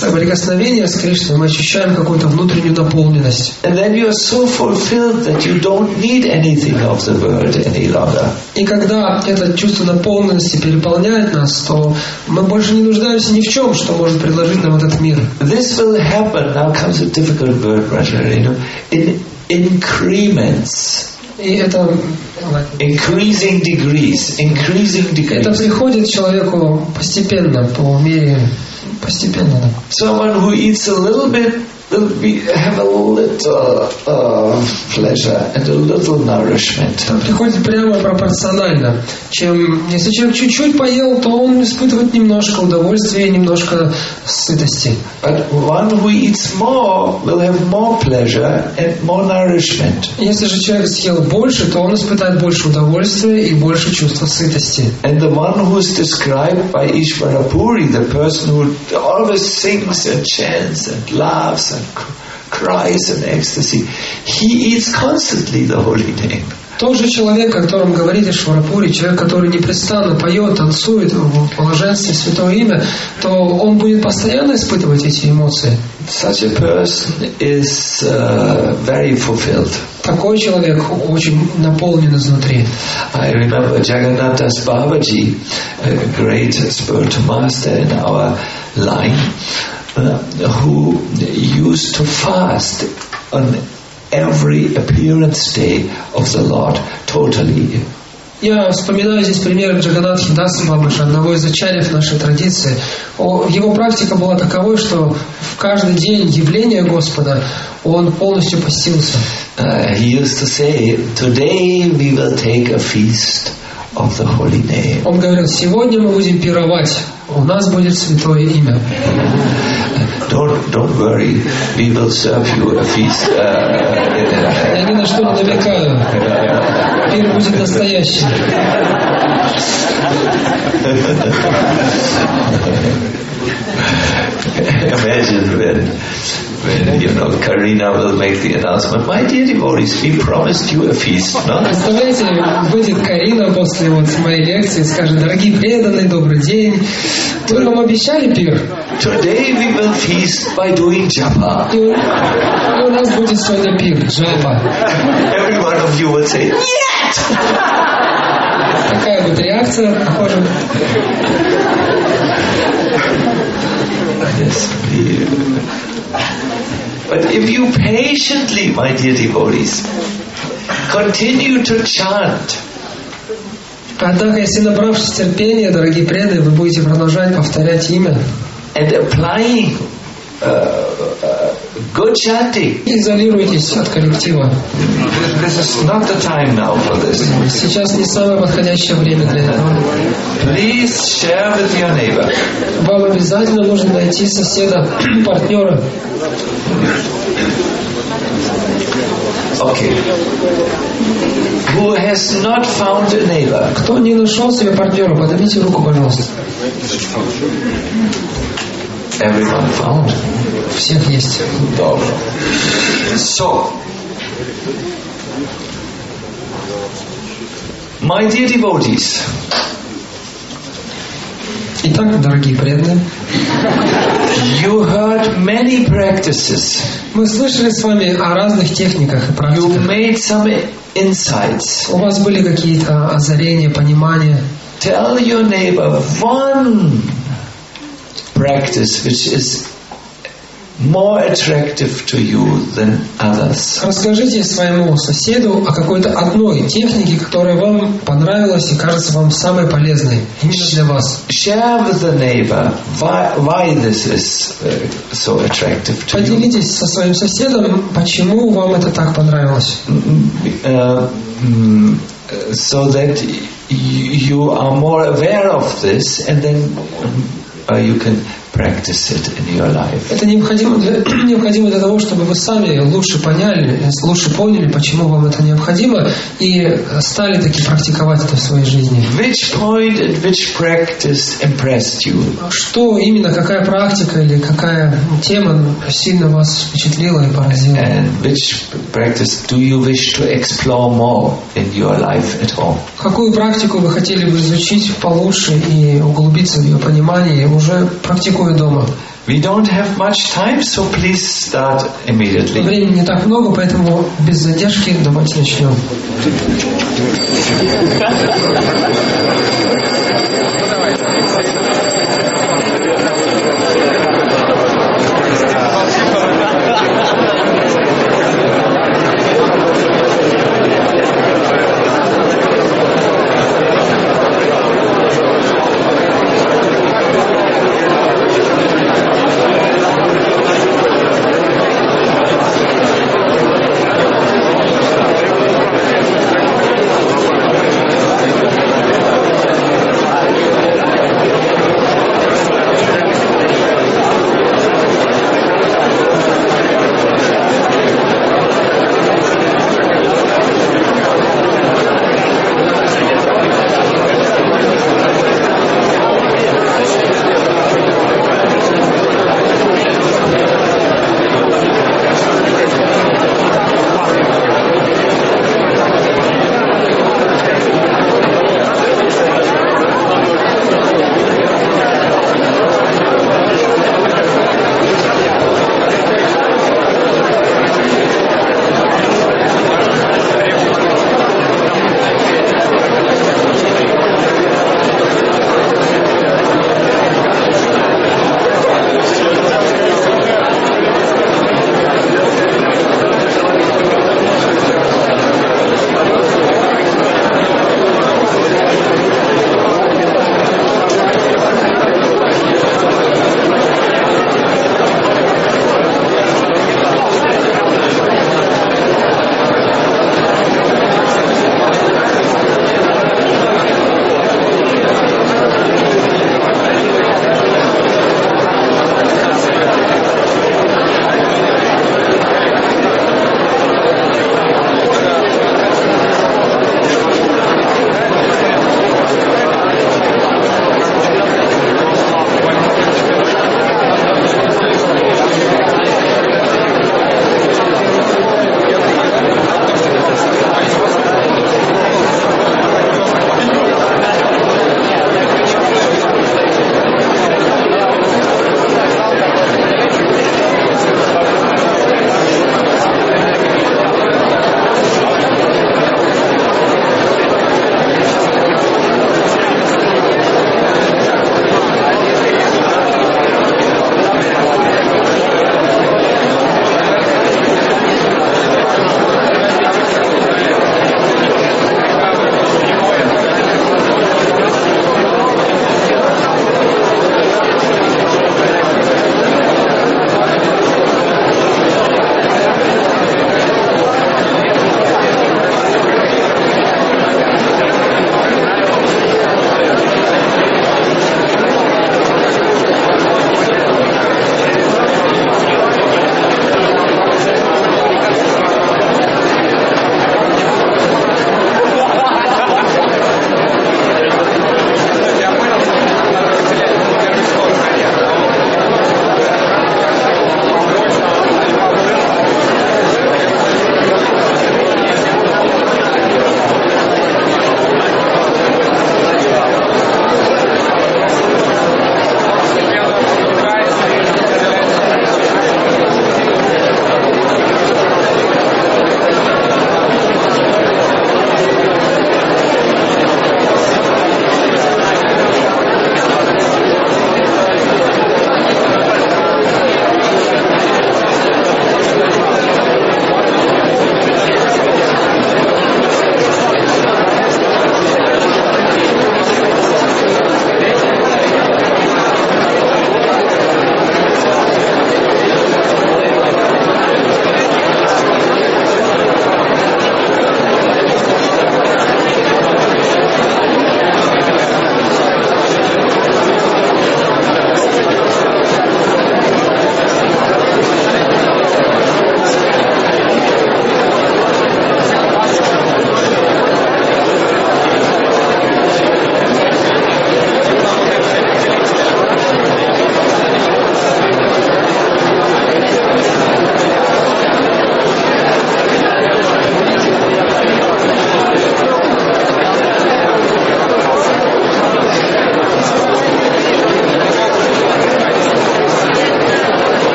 с Кришной, мы ощущаем какую-то внутреннюю наполненность. And then you are so fulfilled that you don't need anything of the world any longer. И когда это чувство наполненности переполняет нас, то мы больше не нуждаемся ни в чем, что может предложить нам этот мир. This will happen. Now comes a difficult word, Brother, in increments. И это increasing degrees. Это приходит человеку постепенно, по мере постепенно. Да. Someone who eats a little bit will have a little pleasure and a little nourishment. Это приходит прямо пропорционально. Если человек чуть-чуть поел, то он испытывает немножко удовольствия и немножко сытости. But one who eats more will have more pleasure and more nourishment. Если же человек съел больше, то он испытает больше удовольствия и больше чувства сытости. And the one who is described by Ishvara Puri, the person who always sings and chants and laughs and cries in ecstasy, he eats constantly the holy name. Тот же человек, о котором говорит Ишварапури, человек, который непрестанно поет, танцует в блаженстве святое имя, то он будет постоянно испытывать эти эмоции. Such a person is very fulfilled. Такой человек очень наполнен изнутри. I remember Jagannath Das Babaji, a great spiritual master in our line, who used to fast on every appearance day of the Lord totally. Я вспоминаю здесь пример Джаганнатхи Даса Бабаджи, одного из ачарьев нашей традиции. Его практика была таковой, что в каждый день явления Господа он полностью постился. He used to say, "Today we will take a feast of the holy name." Он говорил: сегодня мы будем пировать, у нас будет святое имя. Don't worry, we will serve you a feast. Я ни на что не намекаю. Пир будет настоящий. Imagine when Karina will make the announcement, my dear devotees, we promised you a feast, no? Представляете, выйдет Карина после моей лекции и скажет: дорогие преданные, добрый день. Мы вам обещали пир. Today we will feast by doing japa. И у нас будет сегодня пир, джапа. Every one of you would say, нет! Какая будет реакция, похоже? Yes, but if you patiently, my dear devotees, continue to chant. Однако, если, набравшись терпения, дорогие преданные, вы будете продолжать повторять имя and applying good chanting. Изолируйтесь от коллектива. This is not the time now for this. Сейчас не самое подходящее время для этого. Please share with your neighbor. Вам обязательно нужно найти соседа, партнера. Okay. Who has not found a neighbor? Кто не нашел себе партнера, поднимите руку, пожалуйста. Everyone found. Всех есть. Добро. So, my dear devotees. Итак, дорогие преданные, you heard many practices. Мы слышали с вами о разных техниках и практиках. You made some insights. У вас были какие-то озарения, понимания. Tell your neighbor one practice which is more attractive to you than others. Расскажите своему соседу о какой-то одной технике, которая вам понравилась и кажется вам самой полезной именно для вас. Share with the neighbor why this is so attractive to you. Поделитесь со своим соседом, почему вам это так понравилось. So that you are more aware of this, and then you can practice it in your life. Это необходимо для того, чтобы вы сами лучше поняли, почему вам это необходимо, и стали таки практиковать это в своей жизни. Which point and which practice impressed you? Что именно, какая практика или какая тема сильно вас впечатлила и поразила? And which practice do you wish to explore more in your life at home? Какую практику вы хотели бы изучить получше и углубиться в ее понимание, уже практикуя дома? We don't have much time, so please start immediately. Времени не так много, поэтому без задержки давайте начнем.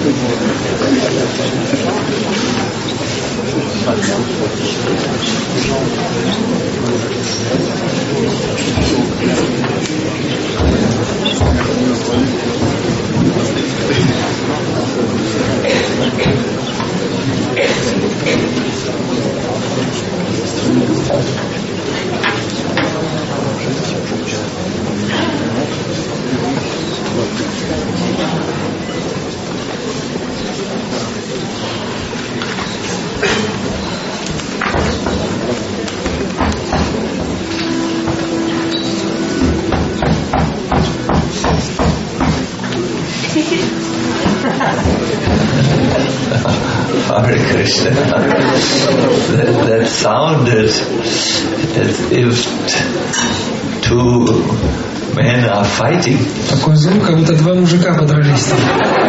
Hare Krishna. That sounded as if two men are fighting. Такой звук, как будто два мужика подрались там.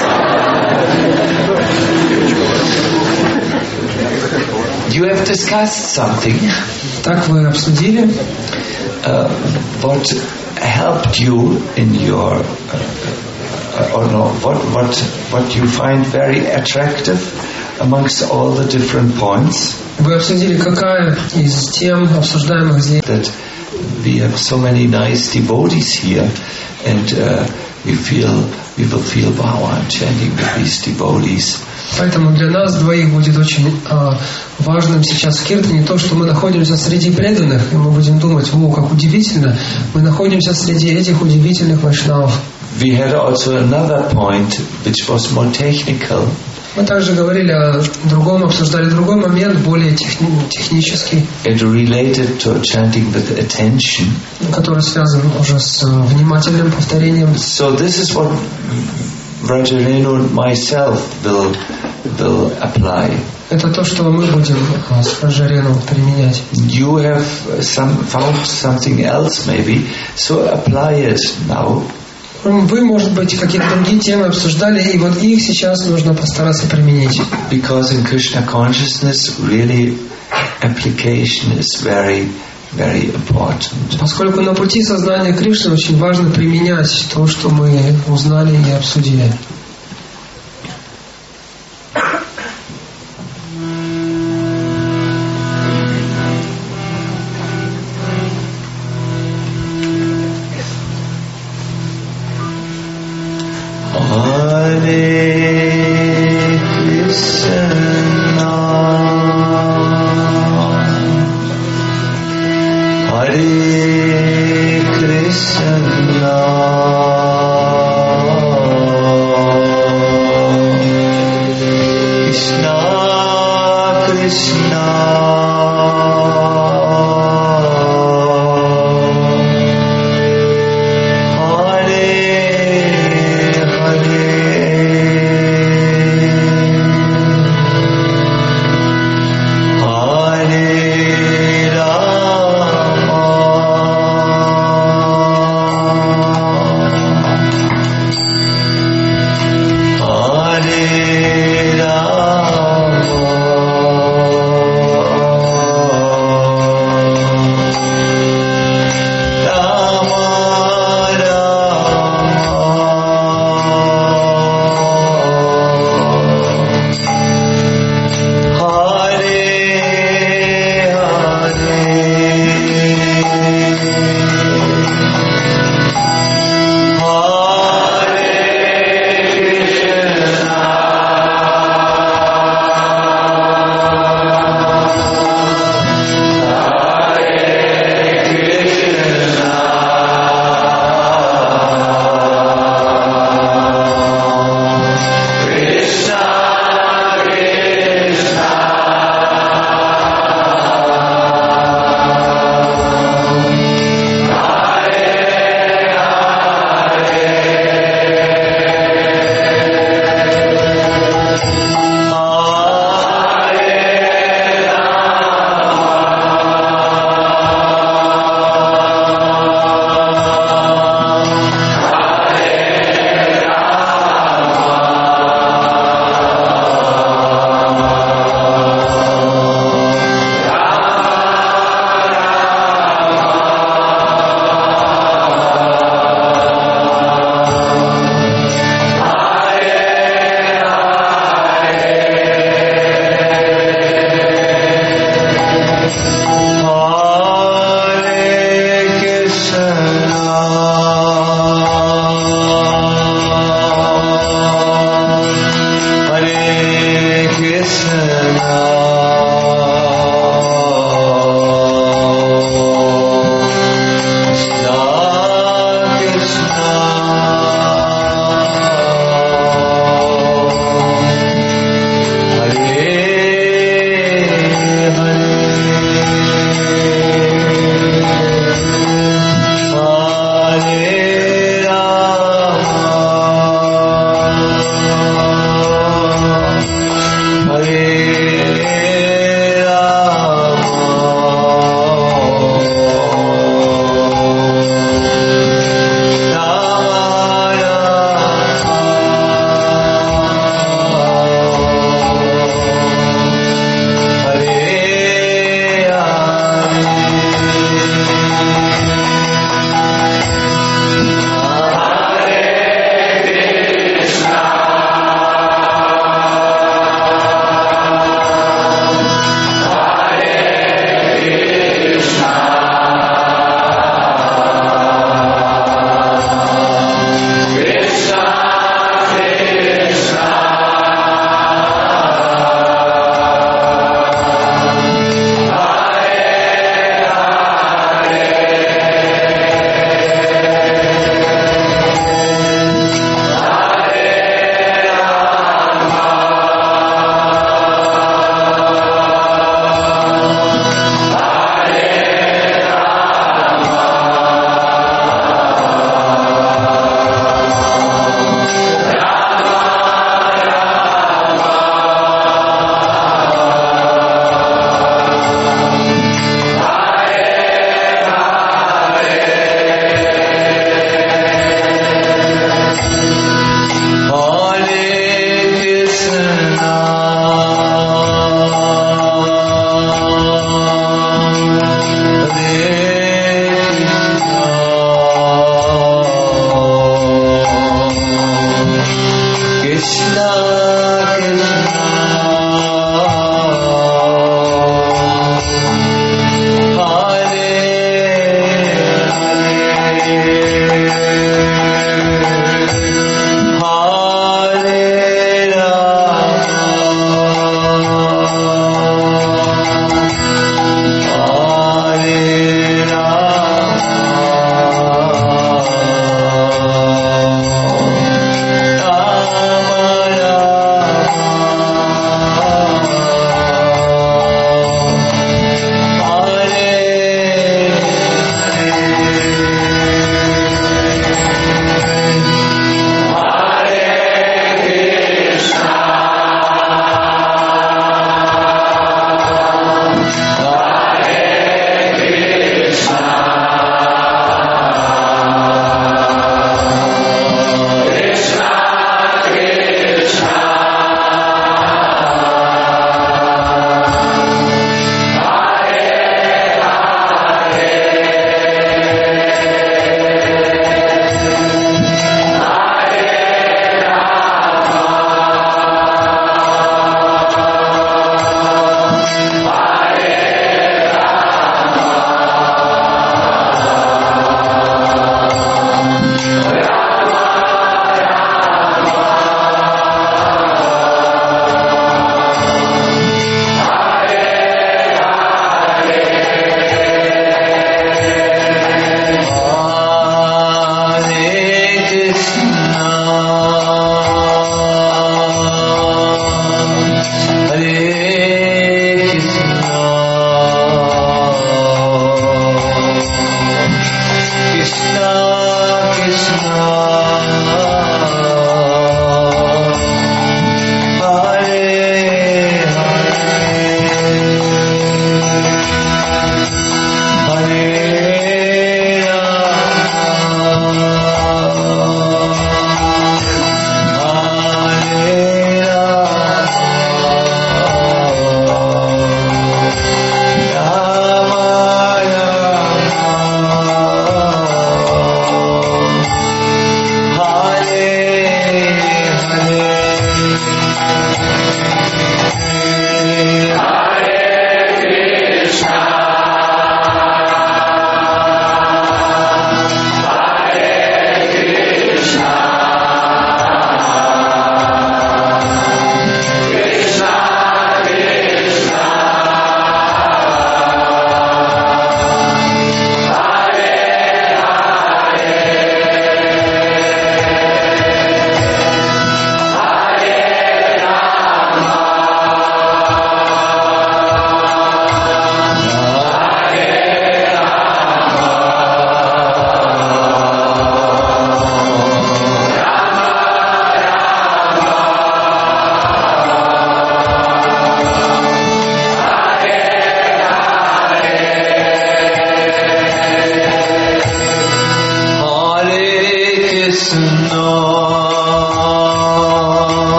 You have discussed something. Так вы обсудили, What helped you in your, or no, what you find very attractive amongst all the different points? вы обсудили, какая из тем, обсуждаемых здесь, That we have so many nice devotees here, and we will feel, wow, I'm chanting with these devotees. Поэтому для нас двоих будет очень важным сейчас в Киртане то, что мы находимся среди преданных, и мы будем думать, о, как удивительно, мы находимся среди этих удивительных вайшнавов. We had also another point which was more technical. Мы также говорили о другом, обсуждали другой момент, более технический, It related to chanting with attention. который связан уже с внимательным повторением. So this is what Vrajarenu and myself will apply. Это то, что мы будем с Раджареном применять. You have found something else maybe, so apply it now. Вы, может быть, какие-то другие темы обсуждали, и вот их сейчас нужно постараться применить. Because in Krishna consciousness, really, application is very, very important. Поскольку на пути сознания Кришны очень важно применять то, что мы узнали и обсудили.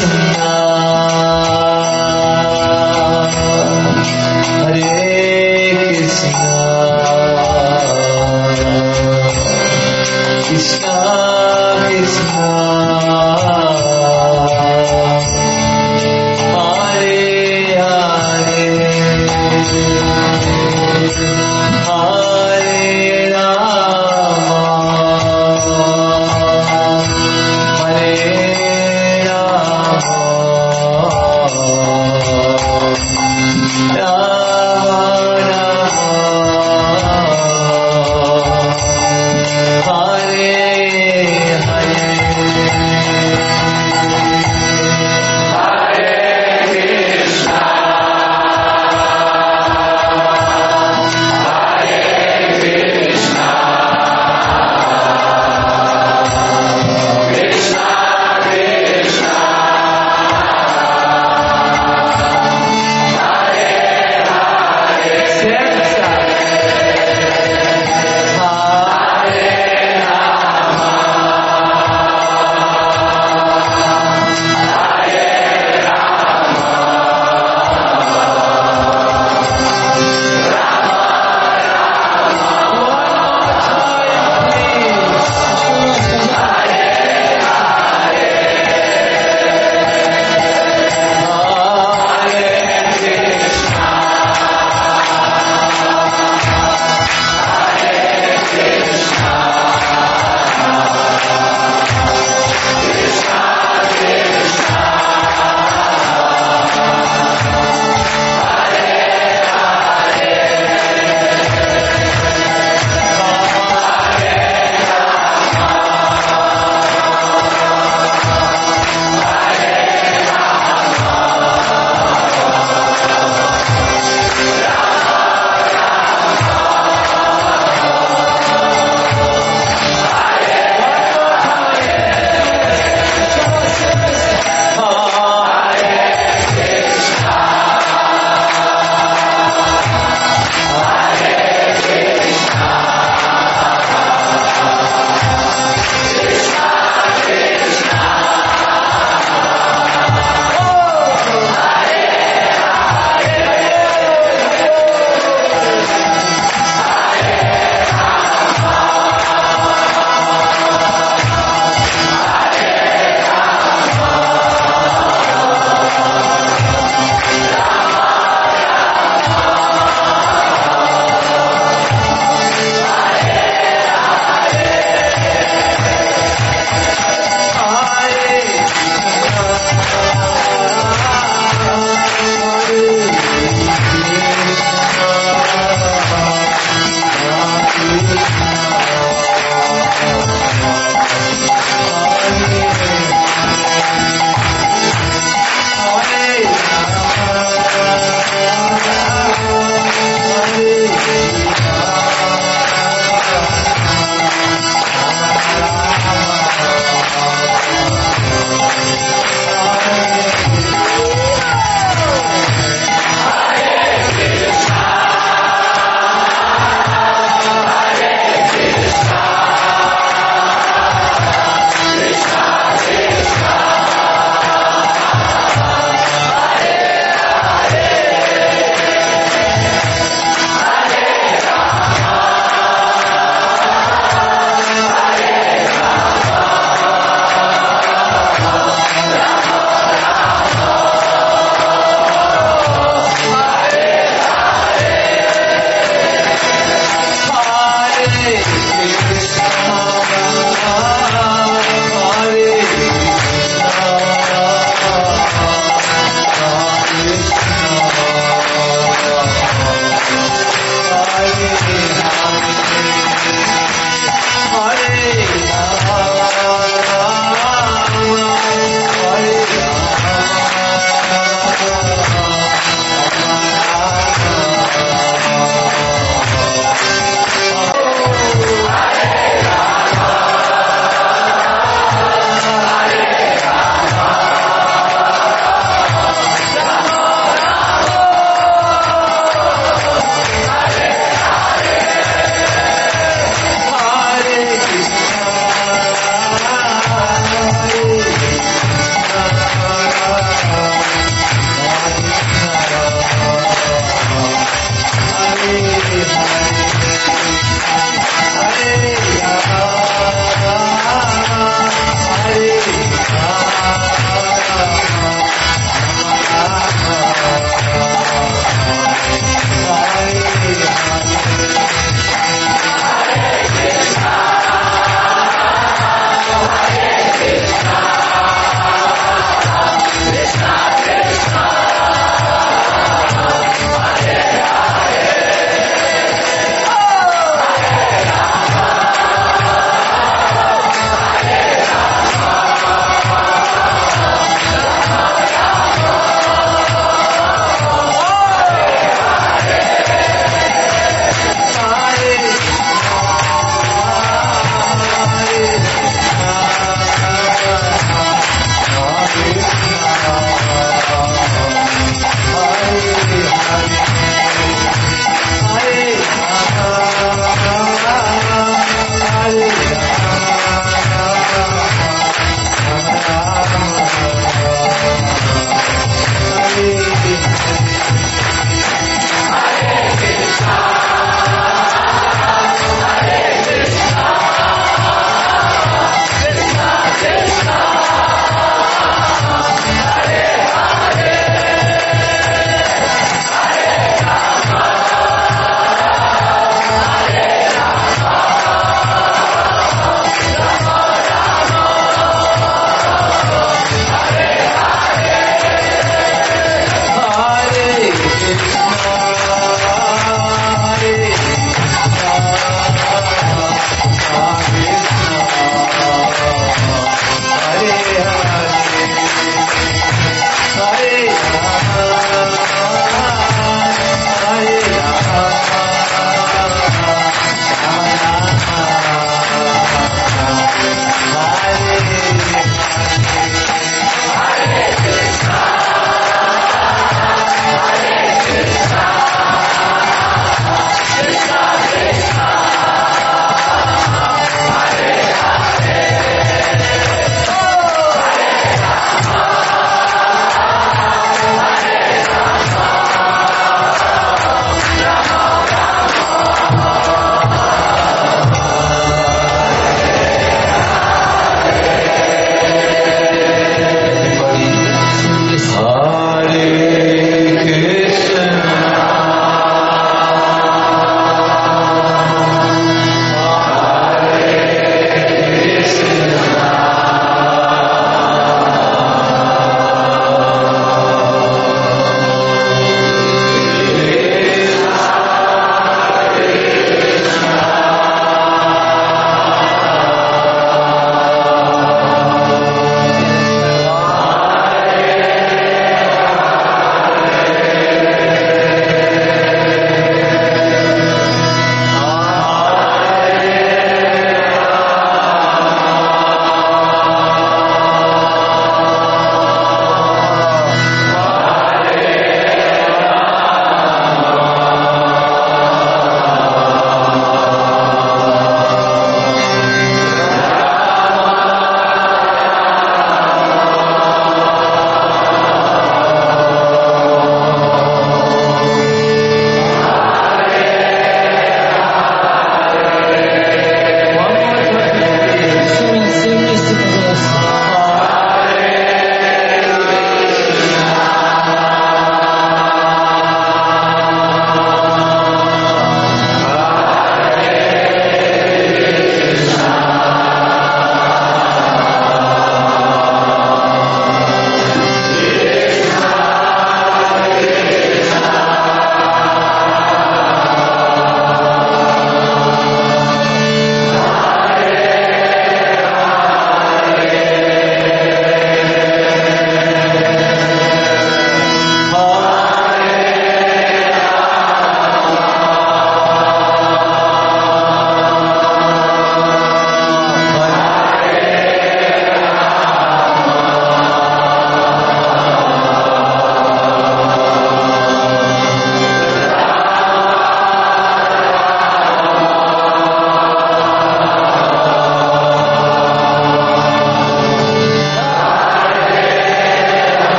Hare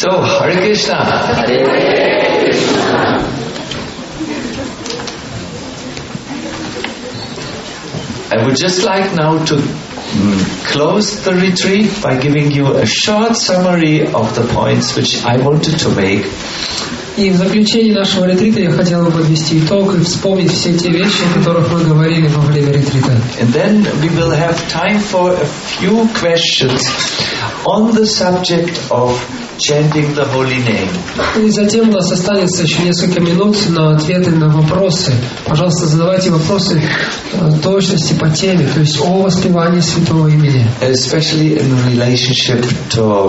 So, Hare Krishna. I would just like now to close the retreat by giving you a short summary of the points which I wanted to make. И в заключении нашего ретрита я хотел бы подвести итог и вспомнить все те вещи, о которых мы говорили во время ретрита. And then we will have time for a few questions on the subject of chanting the holy name. И затем у нас останется еще несколько минут на ответы на вопросы. Пожалуйста, задавайте вопросы точности по теме, то есть о воспевании святого имени. Especially in relationship to,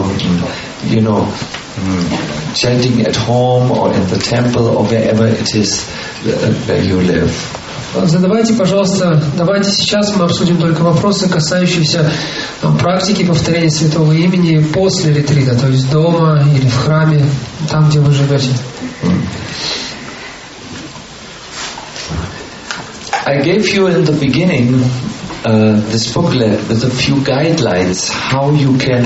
chanting at home or in the temple or wherever it is where you live. Задавайте, пожалуйста, давайте сейчас мы обсудим только вопросы, касающиеся практики повторения святого имени после ретрита, то есть дома или в храме, там, где вы живете. I gave you in the beginning this booklet with a few guidelines how you can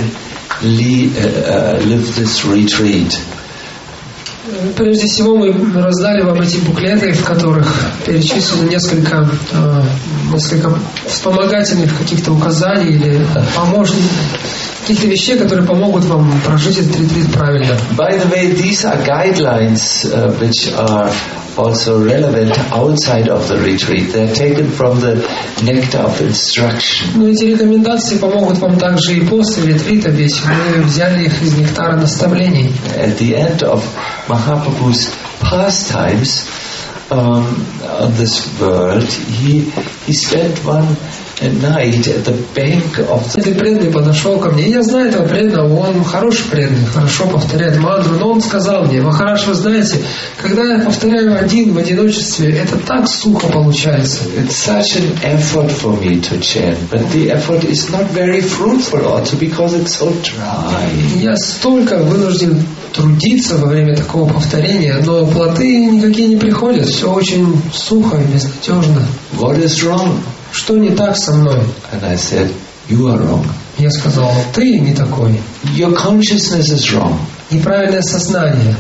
live this retreat. Прежде всего мы раздали вам эти буклеты, в которых перечислено несколько вспомогательных каких-то указаний или каких-то вещей, которые помогут вам прожить этот ретрит правильно. By the way, these are guidelines which are also relevant outside of the retreat. They are taken from the nectar of instruction. Но эти рекомендации помогут вам также и после ретрита, ведь мы взяли их из нектара наставлений. At the end of Mahaprabhu's pastimes on this world, he spent one night at the bank of the... Этот преданный подошел ко мне, и я знаю этого преданного, он хороший преданный, хорошо повторяет мантру, но он сказал мне: Махарадж, вы знаете, когда я повторяю один в одиночестве, это так сухо получается. It's such an effort for me to chant, but the effort is not very fruitful also because it's so dry. Я столько вынужден трудиться во время такого повторения, но плоды никакие не приходят, все очень сухо и безнадежно. What is wrong? Что не так со мной? And I said, you are wrong. Я сказал: ты не такой. Your consciousness is wrong. Неправильное сознание.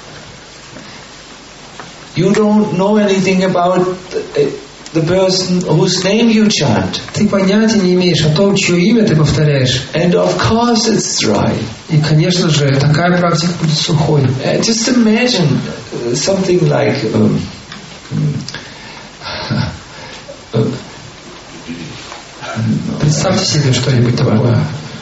You don't know anything about the person whose name you chant. Ты понятия не имеешь о том, чье имя ты повторяешь. And of course it's dry. И, конечно же, такая практика будет сухой. Just imagine something like Представьте себе что-нибудь такое.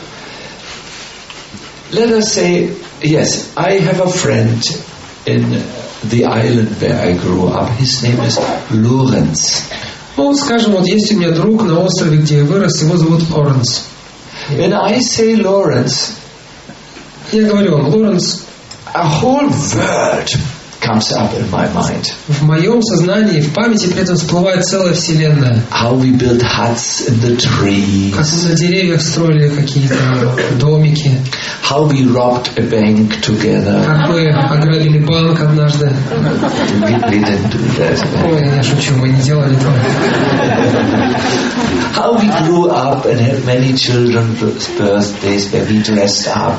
Let us say, yes, I have a friend in the island where I grew up. His name is Lawrence. Ну, скажем, вот есть у меня друг на острове, где я вырос, его зовут Лоренс. When I say Lawrence, я говорю вам, Лоренс, a whole word comes up in my mind. В моем сознании, в памяти при этом всплывает целая вселенная. How we built huts in the trees. Как мы на деревьях строили какие-то домики. How we robbed a bank together. Как мы ограбили банк однажды. We didn't do that. Ой, я шучу, мы не делали этого. How we grew up and had many children's birthdays where we dressed up.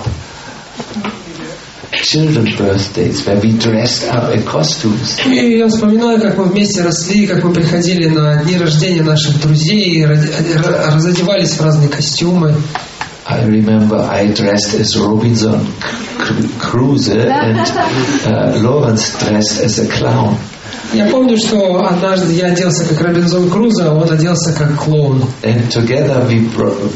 Children's birthdays where we dressed up in costumes. И я вспоминаю, как мы вместе росли, как мы приходили на дни рождения наших друзей и разодевались в разные костюмы. I remember I dressed as Robinson Crusoe and Lawrence dressed as a clown. Я помню, что однажды я оделся как Робинзон Крузо, а он оделся как клоун. And together we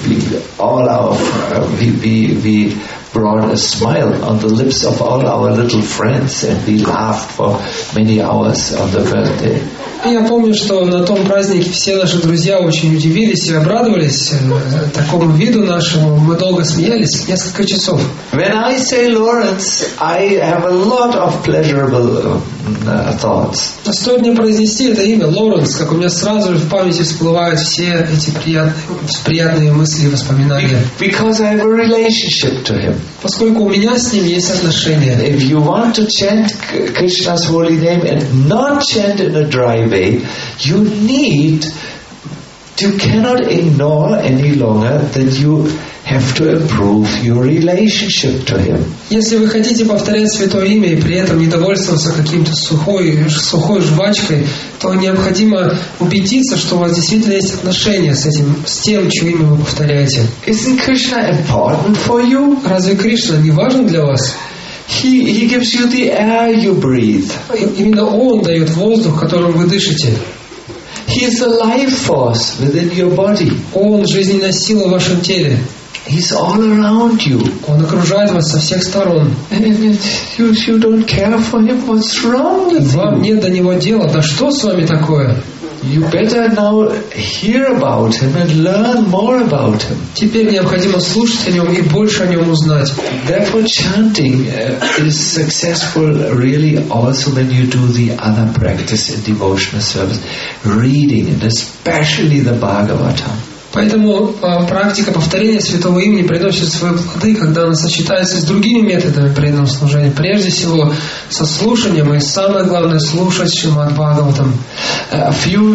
brought a smile on the lips of all our little friends, and we laughed for many hours on the birthday. И я помню, что на том празднике все наши друзья очень удивились и обрадовались такому виду нашему. Мы долго смеялись, несколько часов. When I say Lawrence, I have a lot of pleasurable thoughts. Стоит мне произнести это имя, Лоренс, как у меня сразу же в памяти всплывают все эти приятные мысли и воспоминания. Because I have a relationship to him. Поскольку у меня с ним есть отношения. If you want to chant Krishna's holy name and not chant in a dry way, you cannot ignore any longer that you have to improve your relationship to Him. Если вы хотите повторять Святое Имя и при этом не довольствоваться каким-то сухой жвачкой, то необходимо убедиться, что у вас действительно есть отношения с тем, чье имя вы повторяете. Isn't Krishna important for you? Разве Кришна не важен для вас? He gives you the air you breathe. Именно Он дает воздух, которым вы дышите. He is the life force within your body. Он жизненная сила в вашем теле. He's all around you. Он окружает вас со всех сторон. And you don't care for Him. What's wrong with Вам you? нет до Него дела. Да что с вами такое? You better now hear about Him and learn more about Him. Теперь необходимо слушать о Нем и больше о Нем узнать. Therefore, chanting is successful really also when you do the other practice in devotional service, reading, and especially the Bhagavatam. Поэтому практика повторения Святого Имени приносит свои плоды, когда она сочетается с другими методами преданного служения. Прежде всего, со слушанием, и самое главное, слушать Шримад Бхагаватам. I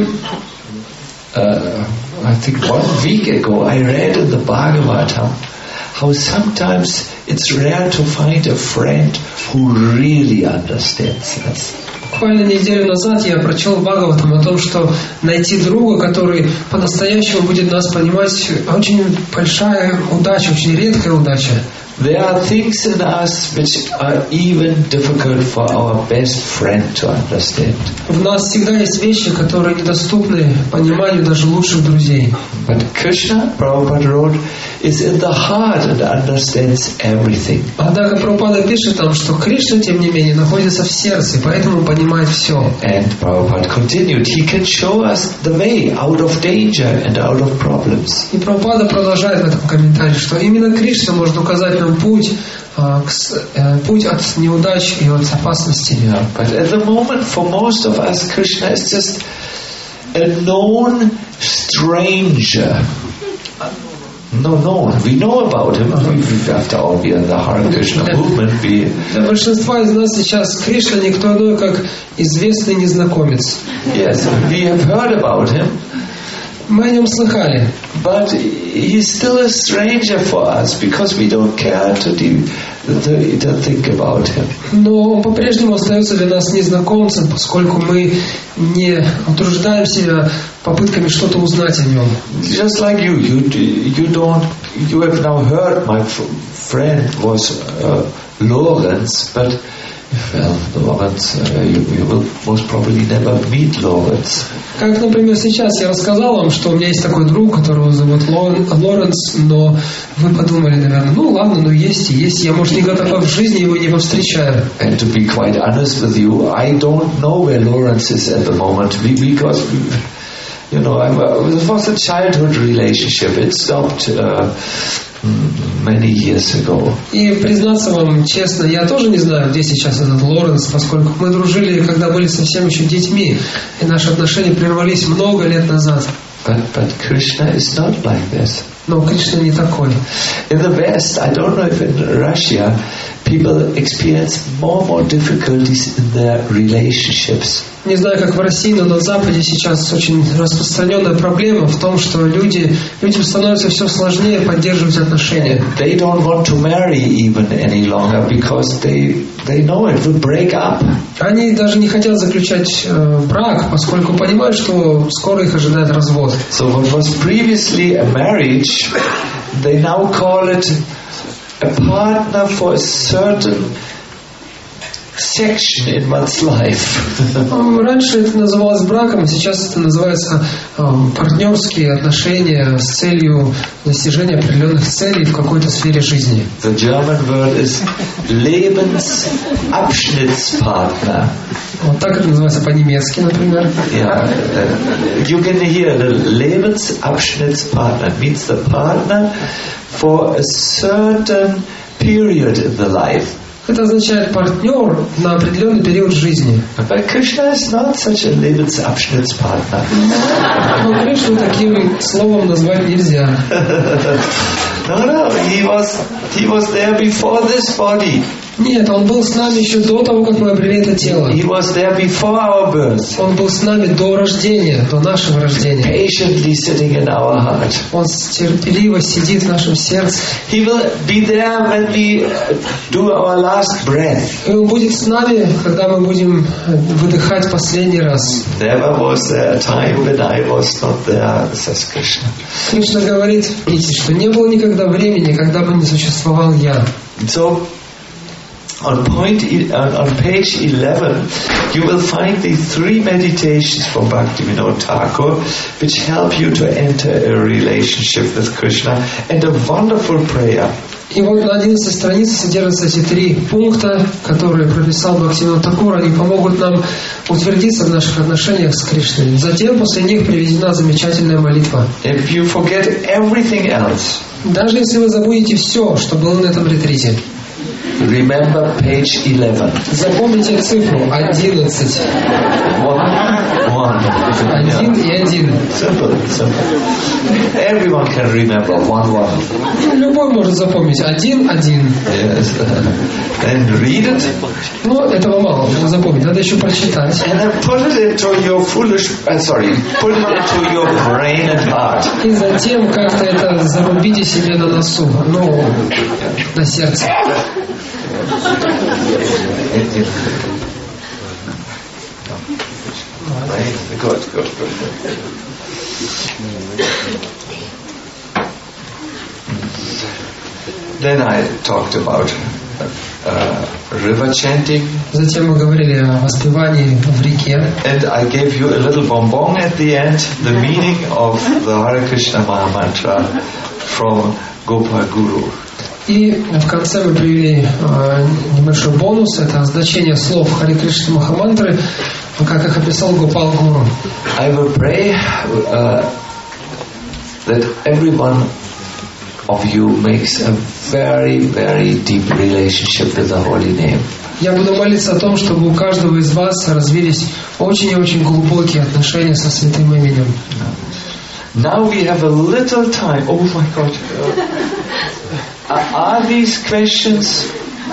think 1 week ago, I read in the Bhagavatam how sometimes it's rare to find a friend who really understands us. Буквально неделю назад я прочел Бхагаватам о том, что найти друга, который по-настоящему будет нас понимать, очень большая удача, очень редкая удача. There are things in us which are even difficult for our best friend to understand. В нас всегда есть вещи, которые недоступны пониманию даже лучших друзей. But Krishna, Prabhupada wrote, is in the heart and understands everything. Однако Прабхупада пишет там, что Кришна, тем не менее, находится в сердце, поэтому понимает все. And Prabhupada continued, he can show us the way out of danger and out of problems. И Прабхупада продолжает в этом комментарии, что именно Кришна может указать нам путь от неудач и от опасностей. Yeah, but at the moment, for most of us, Krishna is just a known stranger. No, we know about him. After all, we are in the Hare Krishna movement. Для большинства из нас сейчас Кришна никто иной, как известный незнакомец. Yes, we have heard about him. Мы о нем слыхали. But he's still a stranger for us because we don't care to think about him. Но он по-прежнему остается для нас незнакомцем, поскольку мы не утруждаем себя попытками что-то узнать о нем. Just like you have now heard my friend was Lawrence, but well, Lawrence, you will most probably never meet Lawrence. Как, например, сейчас я рассказал вам, что у меня есть такой друг, которого зовут Лоренс, но вы подумали, наверное, ну ладно, есть и есть. Я, может, никогда в жизни его не повстречаю. And to be quite honest with you, I don't know where Lawrence is at the moment because, you know, it was a childhood relationship. It stopped many years ago. И признаться вам честно, я тоже не знаю, где сейчас этот Лоренс, поскольку мы дружили, когда были совсем еще детьми, и наши отношения прервались много лет назад. But Krishna is not like this. Но Кришна не такой. In the West, I don't know if in Russia, people experience more difficulties in their relationships. Не знаю, как в России, но на Западе сейчас очень распространенная проблема в том, что людям становится все сложнее поддерживать отношения. They don't want to marry even any longer because they know it will break up. Они даже не хотят заключать брак, поскольку понимают, что скоро их ожидает развод. So what was previously a marriage, they now call it a partner for a certain section in one's life. Раньше это называлось браком, а сейчас это называется партнерские отношения с целью достижения определенных целей в какой-то сфере жизни. The German word is Lebensabschnittspartner. Вот так это называется по-немецки, например. Yeah, you can hear the Lebensabschnittspartner means the partner for a certain period in the life. Это означает партнер на определенный период жизни. But Krishna is not such a Lebensabschnittspartner. Но Кришну таким словом назвать нельзя. No, he was there before this body. Нет, Он был с нами еще до того, как мы обрели это тело. He was there before our birth. Он был с нами до рождения, до нашего рождения. Patiently sitting in our heart. Он терпеливо сидит в нашем сердце. He will be there when we do our last breath. И Он будет с нами, когда мы будем выдыхать последний раз. Never was there a time when I was not there, says Krishna. Кришна говорит, видите, что не было никогда времени, когда бы не существовал Я. So, on page 11, you will find the 3 meditations from Bhaktivinoda Thakur, which help you to enter a relationship with Krishna, and a wonderful prayer. И вот на 11 странице содержатся эти 3 пункта, которые прописал Бхактивинода Тхакур. Они помогут нам утвердиться в наших отношениях с Кришной. Затем после них приведена замечательная молитва. If you forget everything else, даже если вы забудете все, что было на этом ретрите, remember page 11. Запомните цифру 11. 1 и 1. Simple. Everyone can remember 1. Любой может запомнить 1. Yes. And read it. Но этого мало, чтобы запомнить. Надо еще прочитать. And then put it into your put it into your brain and heart. И затем как-то это зарубите себе на носу, на сердце. Good. Then I talked about river chanting. Затем мы говорили о воспевании в реке. And I gave you a little bonbon at the end, the meaning of the Hare Krishna Maha Mantra from Gopal Guru. И в конце мы привели небольшой бонус. Это значение слов Харе Кришна Махамантры, как их описал Гопал Гуру. I will pray that everyone of you makes a very, very deep relationship with the holy name. Я буду молиться о том, чтобы у каждого из вас развились очень и очень глубокие отношения со святым именем. Now we have a little time. Oh my God. Are these questions?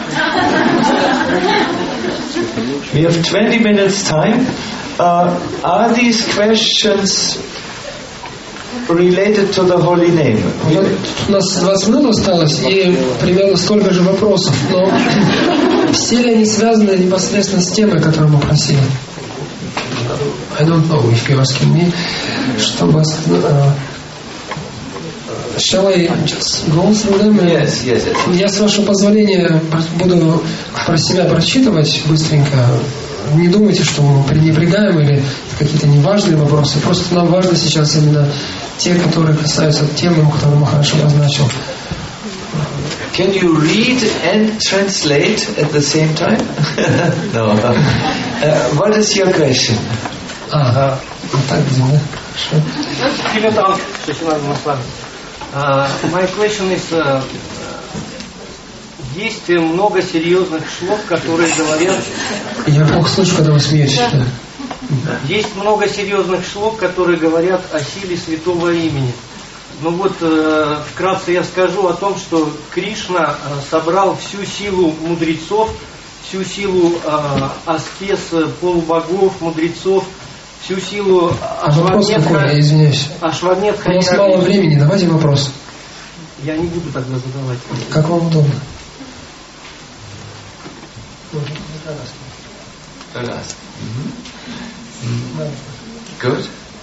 We have 20 minutes time. Are these questions related to the holy name? Вот у нас 20 минут осталось и примерно столько же вопросов, но все ли они связаны непосредственно с темой, которую мы просили? I don't know if you're asking me. Чтобы shall I just go through them? Yes. Я, с вашего позволения, буду про себя прочитывать быстренько. Не думайте, что мы пренебрегаем или какие-то неважные вопросы. Просто нам важно сейчас именно те, которые касаются темы, которую Махараш обозначил. Can you read and translate at the same time? No. What is your question? Так, My question is, есть много серьезных шлок, которые говорят... Я плохо слышу, когда вы смеетесь. Есть много серьезных шлок, которые говорят о силе святого имени. Ну вот, вкратце я скажу о том, что Кришна собрал всю силу мудрецов, всю силу аскез, полубогов, мудрецов, всю силу Ашвамедха. У нас мало времени, давайте вопрос. Я не буду тогда задавать. Как вам удобно? Good.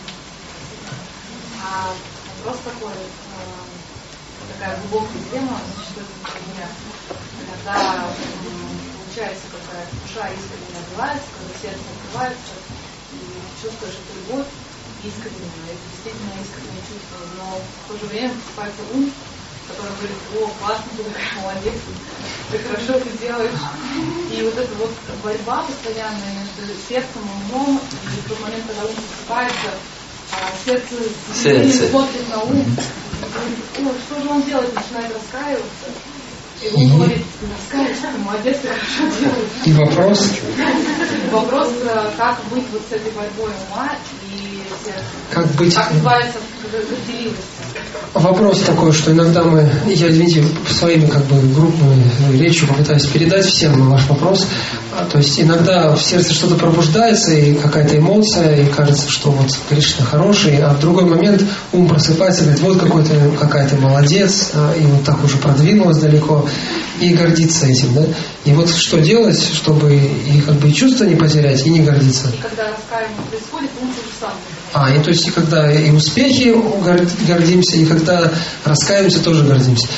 Вопрос такой, такая глубокая тема существует у меня, когда получается какая-то душа искренне развивается, когда сердце открывается, и чувствуешь эту любовь искренне, это действительно искреннее чувство, но в то же время поступается ум, который говорит: о, классно, ты такая молодец, ты хорошо это делаешь. И вот эта вот борьба постоянная между сердцем и умом, и в тот момент, когда ум просыпается, сердце смотрит на ум, говорит: о, что же он делает, начинает раскаиваться. И ум говорит: ты раскаиваешься, ты молодец, ты хорошо делаешь. И вопрос? Вопрос, как быть вот с этой борьбой ума и сердца. Как быть? Как избавиться от горделивости. Вопрос такой, что иногда я, извините, своими группами речью попытаюсь передать всем ваш вопрос. То есть иногда в сердце что-то пробуждается, и какая-то эмоция, и кажется, что вот Кришна хороший, а в другой момент ум просыпается и говорит, вот какая ты молодец, и вот так уже продвинулась далеко, и гордится этим, да? И вот что делать, чтобы и чувства не потерять, и не гордиться? И когда раскаяние происходит, ум то же самое. И то есть и когда и успехи гордимся, и когда раскаиваемся, тоже гордимся.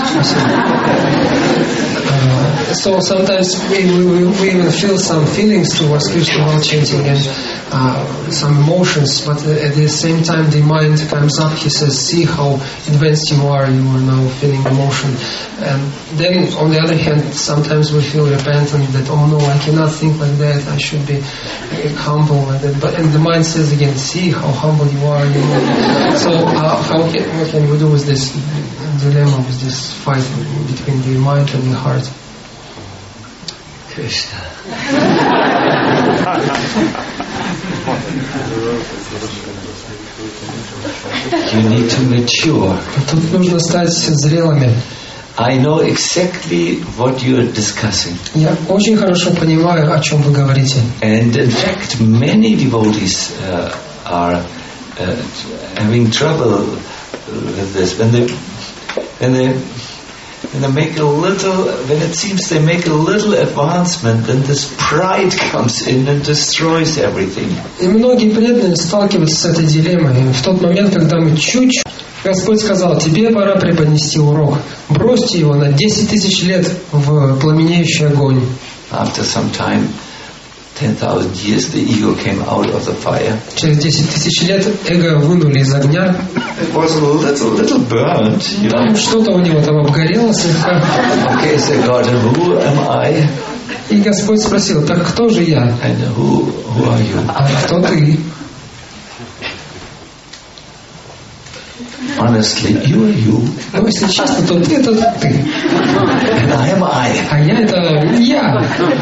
So sometimes we even feel some feelings towards Krishna while chanting and some emotions, but at the same time the mind comes up, he says, see how advanced you are now feeling emotion. And then on the other hand, sometimes we feel repentant that, oh no, I cannot think like that, I should be humble like that. And the mind says again, see how humble you are. So what can we do with this dilemma, with this fight between the mind and the heart? Krishna. You need to mature. Тут нужно стать зрелыми. I know exactly what you are discussing. Я очень хорошо понимаю, о чем вы говорите. And in fact, many devotees are having trouble with this when it seems they make a little advancement, then this pride comes in and destroys everything. И многие преданные сталкиваются с этой дилеммой. И в тот момент, когда мы чуть-чуть, Господь сказал, тебе пора преподнести урок. Бросьте его на 10 тысяч лет в пламенеющий огонь. After some time, 10,000 years, the ego came out of the fire. Через 10 тысяч лет эго вынули из огня. It was a little burnt, you know. Там что-то у него там обгорело слегка. Okay, so God, who am I? И Господь спросил, так кто же я? And who are you? А кто ты? Honestly, you are you. Ну, если честно, то ты это ты. And I am I. А я это я.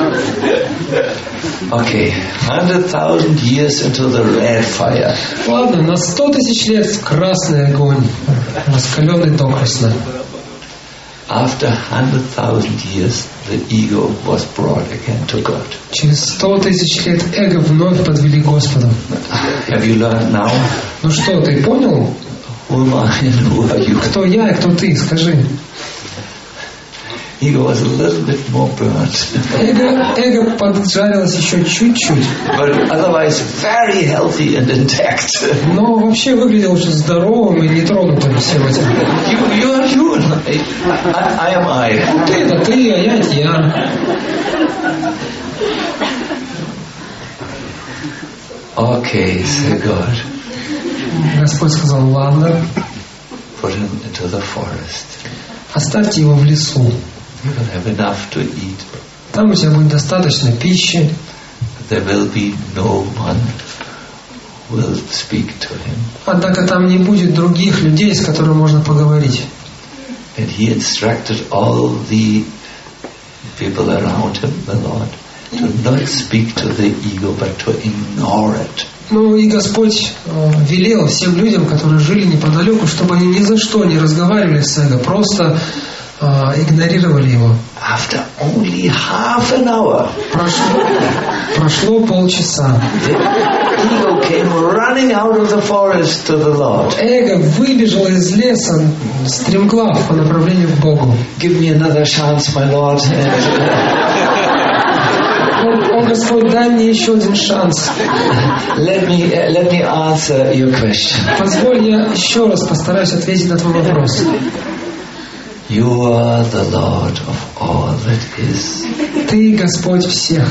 Okay, 100,000 years into the red fire. Ладно, на 100 тысяч лет красный огонь, раскаленный докрасно. After 100,000 years, the ego was brought again to God. Через 100 тысяч лет эго вновь подвели к Господу. Have you learned now? Ну что, ты понял? Who am I and who are you? Кто я и кто ты? Скажи. Ego was a little bit more burnt. Эго поджарилось еще чуть-чуть. But otherwise very healthy and intact. Но вообще выглядел очень здоровым и нетронутым всем этим. You are you. I am I. Ты это ты, а я это я. Okay, said God. Господь сказал, ладно, Put him into the forest. оставьте его в лесу. You will have enough to eat. Там у тебя будет достаточно пищи. There will be no one who will speak to him. Однако там не будет других людей, с которыми можно поговорить. And he instructed all the people around him, the Lord, to not speak to the ego, but to ignore it. Ну и Господь велел всем людям, которые жили неподалеку, чтобы они ни за что не разговаривали с эго, просто игнорировали его. After only half an hour, прошло полчаса. the ego came running out of the forest to the Lord. Эго выбежало из леса стремглав по направлению к Богу. Give me another chance, my Lord. О, Господь, дай мне еще один шанс. Let me answer your question. Позволь, я еще раз постараюсь ответить на твой вопрос. You are the Lord of all that is. Ты Господь всех.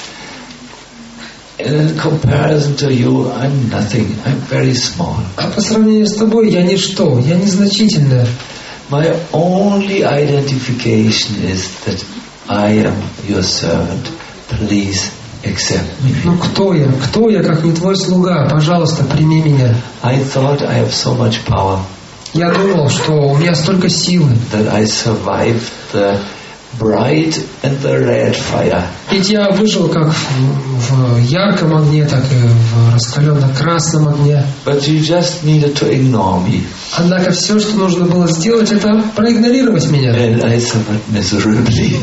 In comparison to you, I'm nothing. I'm very small. А по сравнению с тобой я ничто, я незначительная. My only identification is that I am your servant. Please accept me. Ну кто я? Кто я, как не твой слуга? Пожалуйста, прими меня. I thought I have so much power Я думал, что у меня столько силы, that I survived the bright in the red fire. Ведь я выжил как в ярком огне, так и в раскаленно-красном огне. But you just needed to ignore me. Однако все, что нужно было сделать, это проигнорировать меня. And I suffered miserably.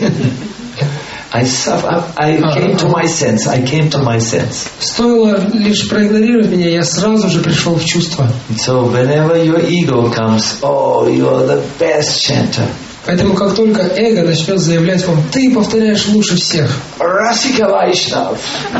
I came to my sense. I came to my sense. Стоило лишь проигнорировать меня, я сразу же пришел в чувство. So whenever your ego comes, oh, you're the best chanter. Поэтому как только эго начнет заявлять вам, ты повторяешь лучше всех. Rasika Vaishnav.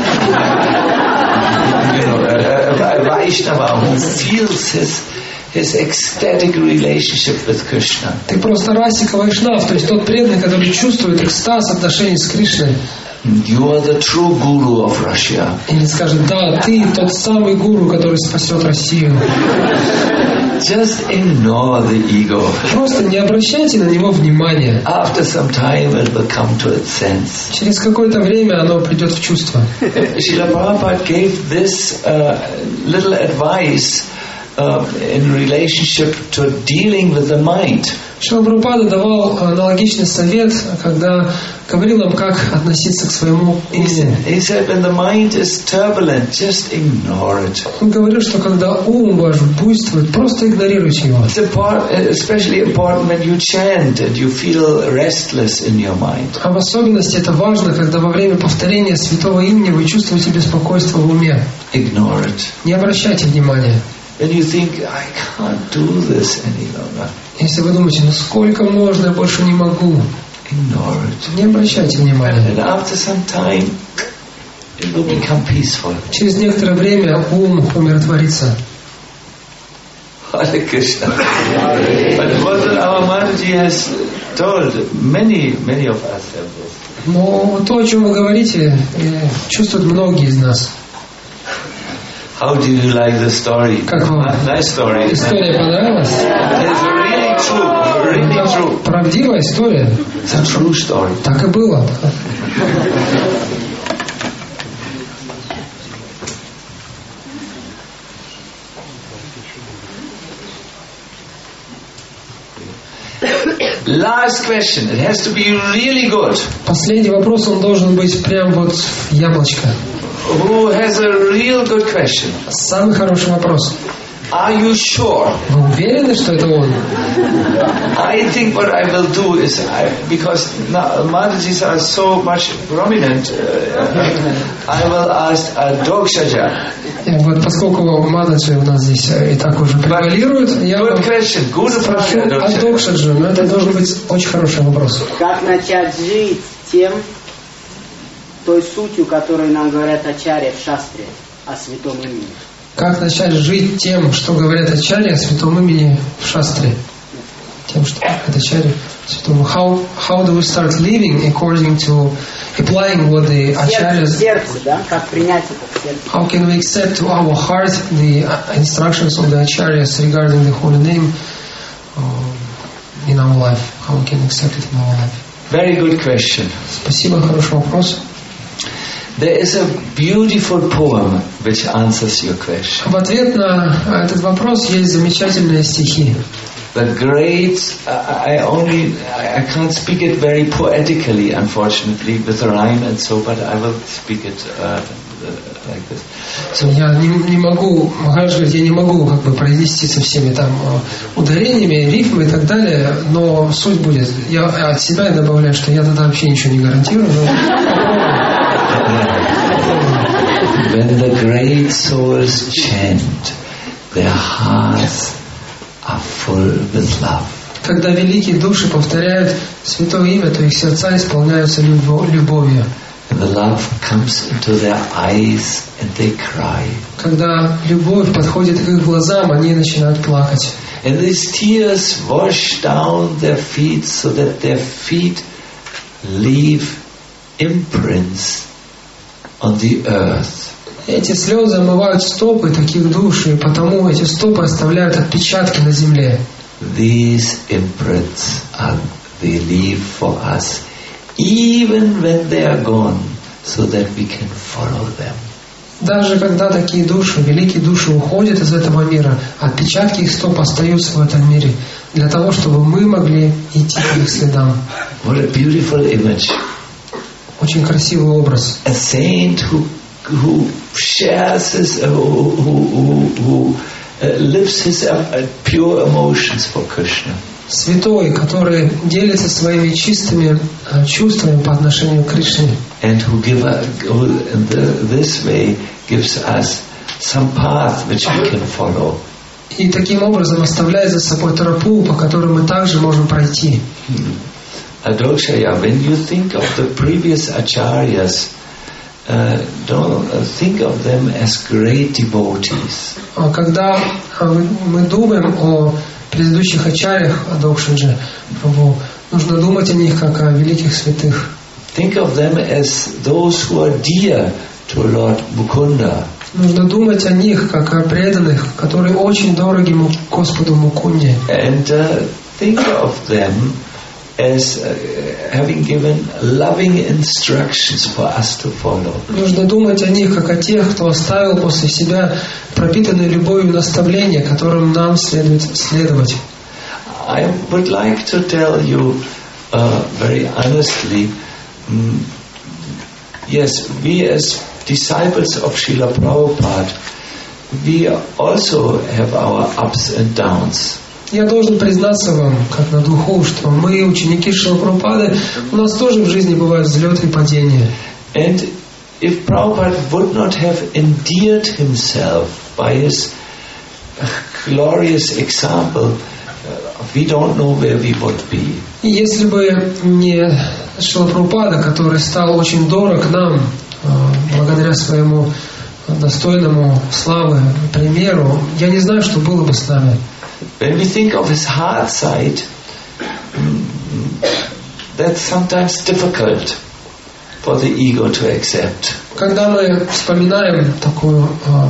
Vaishnava who feels his ecstatic relationship with Krishna. Ты просто Расика Вайшнав, то есть тот преданный, который чувствует экстаз отношений с Кришной. You are the true guru of Russia. Или скажет, да, ты тот самый гуру, который спасет Россию. Just ignore the ego. Просто не обращайте на него внимания. After some time it will come to its sense. Через какое-то время оно придет в чувство. Srila Prabhupada gave this little advice in relationship to dealing with the mind. Шрила Прабхупада давал аналогичный совет, когда говорил нам, как относиться к своему уму. He said, when the mind is turbulent, just ignore it. Он говорил, что когда ум ваш буйствует, просто игнорируйте его. It's especially important when you chant and you feel restless in your mind. А в особенности это важно, когда во время повторения святого имени вы чувствуете беспокойство в уме. Ignore it. Не обращайте внимания. When you think, I can't do this any longer. Если вы думаете, ну сколько можно, я больше не могу. Ignore it. Не обращайте внимания. And after some time, it will become peaceful. Через некоторое время ум умиротворится. Hare Krishna. But what our Mataji has told, many of us have this. Но то, о чем вы говорите, чувствуют многие из нас. How do you like the story? Как вам? Nice story. История понравилась? It's really true. Really true. Правдивая история. It's a true story. Так и было. Last question. It has to be really good. Последний вопрос, он должен быть прям вот яблочко. Who has a real good question? Самый хороший вопрос. Are you sure? Вы уверены, что это он? I think what I will do is, because Matajis are so much prominent, I will ask Dokshaja. Вот поскольку Мададжи у нас здесь и так уже превалирует, я Good question. Good спрошу о Докшаджи, но это должен быть очень хороший вопрос. Как начать жить той сутью, которую нам говорят ачарья в шастре о святом имени? Как начать жить тем, что говорят ачарья о святом имени в шастре? Тем, что говорят ачарья святому. How do we start living according to applying what the acharyas? Сердце, да? Как принять это в сердце? How can we accept to our heart the instructions of the acharyas regarding the holy name in our life? How we can accept it in our life? Very good question. Спасибо, хороший вопрос. There is a beautiful poem which answers your question. В ответ на этот вопрос есть замечательные стихи. The great, I can't speak it very poetically, unfortunately, with a rhyme and so, but I will speak it like this. So, я не могу, Махарадж говорит, я не могу как бы произнести со всеми там ударениями, рифмы и так далее, но суть будет, я от себя добавляю, что я тогда вообще ничего не гарантирую, но When the great souls chant, their hearts are full with love. Когда великие души повторяют святое имя, то их сердца исполняются любовью. And the love comes into their eyes and they cry. Когда любовь подходит к их глазам, они начинают плакать. And these tears wash down their feet so that their feet leave imprints on the earth. Эти слезы омывают стопы таких душ, и потому эти стопы оставляют отпечатки на земле. These imprints they leave for us, even when they are gone, so that we can follow them. Даже когда такие души, великие души уходят из этого мира, отпечатки их стоп остаются в этом мире, для того, чтобы мы могли идти по их следам. What a beautiful image. Очень красивый образ. A saint who shares his, who lives his pure emotions for Krishna. Святой, который делится своими чистыми чувствами по отношению к Кришне. And who this way gives us some path which we can follow. И таким образом оставляет за собой тропу, по которой мы также можем пройти. Adokshaya, when you think of the previous acharyas, don't think of them as great devotees. Когда мы думаем о предыдущих ачарьях, Адокшинджи, нужно думать о них как о великих святых. Think of them as those who are dear to Lord Mukunda. Нужно думать о них как о преданных, которые очень дороги Господу Мукунде. And think of them as having given loving instructions for us to follow. Нужно думать о них как о тех, кто оставил после себя пропитанные любовью наставления, которым нам следует следовать. I would like to tell you very honestly, yes, we as disciples of Srila Prabhupada, we also have our ups and downs. Я должен признаться вам, как на духу, что мы, ученики Шрила Прабхупады, у нас тоже в жизни бывают взлеты и падения. And if Prabhupada would not have endeared himself by his glorious example, we don't know where we would be. И если бы не Шрила Прабхупада, который стал очень дорог нам, благодаря своему достойному славы примеру, я не знаю, что было бы с нами. When we think of his hard side, that's sometimes difficult for the ego to accept. Когда мы вспоминаем такую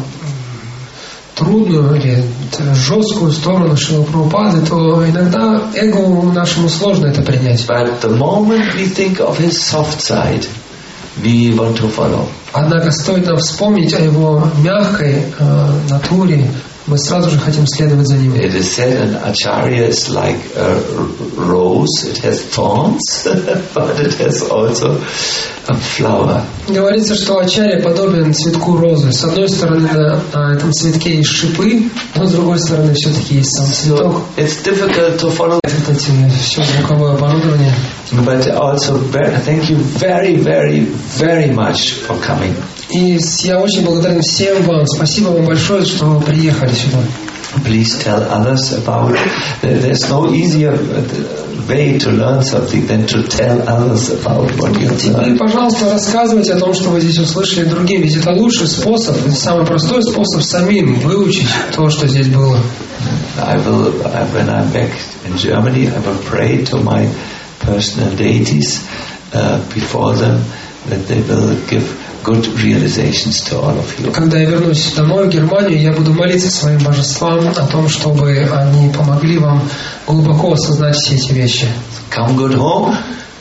трудную или жесткую сторону Шрилы Прабхупады, то иногда эго нашему сложно это принять. But the moment we think of his soft side, we want to follow. Однако стоит нам вспомнить о его мягкой натуре, мы сразу же хотим следовать за ним. It is said an acharya is like a rose. It has thorns, but it has also a flower. Говорится, что ачарья подобен цветку розы. С одной стороны на этом цветке есть шипы, но с другой стороны все-таки есть сам цветок. So it's difficult to follow. Эти все звуковое оборудование. But also, thank you very, very, very much for coming. И я очень благодарен всем вам. Спасибо вам большое, что вы приехали сюда. Please tell others about. There's no easier way to learn something than to tell others about what you have Теперь, learned. пожалуйста, рассказывайте о том, что вы здесь услышали другим. Ведь это лучший способ, самый простой способ самим выучить то, что здесь было. When I'm back in Germany, I will pray to my personal deities before them that they will give good realizations to all of you. Когда я вернусь домой в Германию, я буду молиться своим божествам о том, чтобы они помогли вам глубоко осознать все эти вещи. Come good home.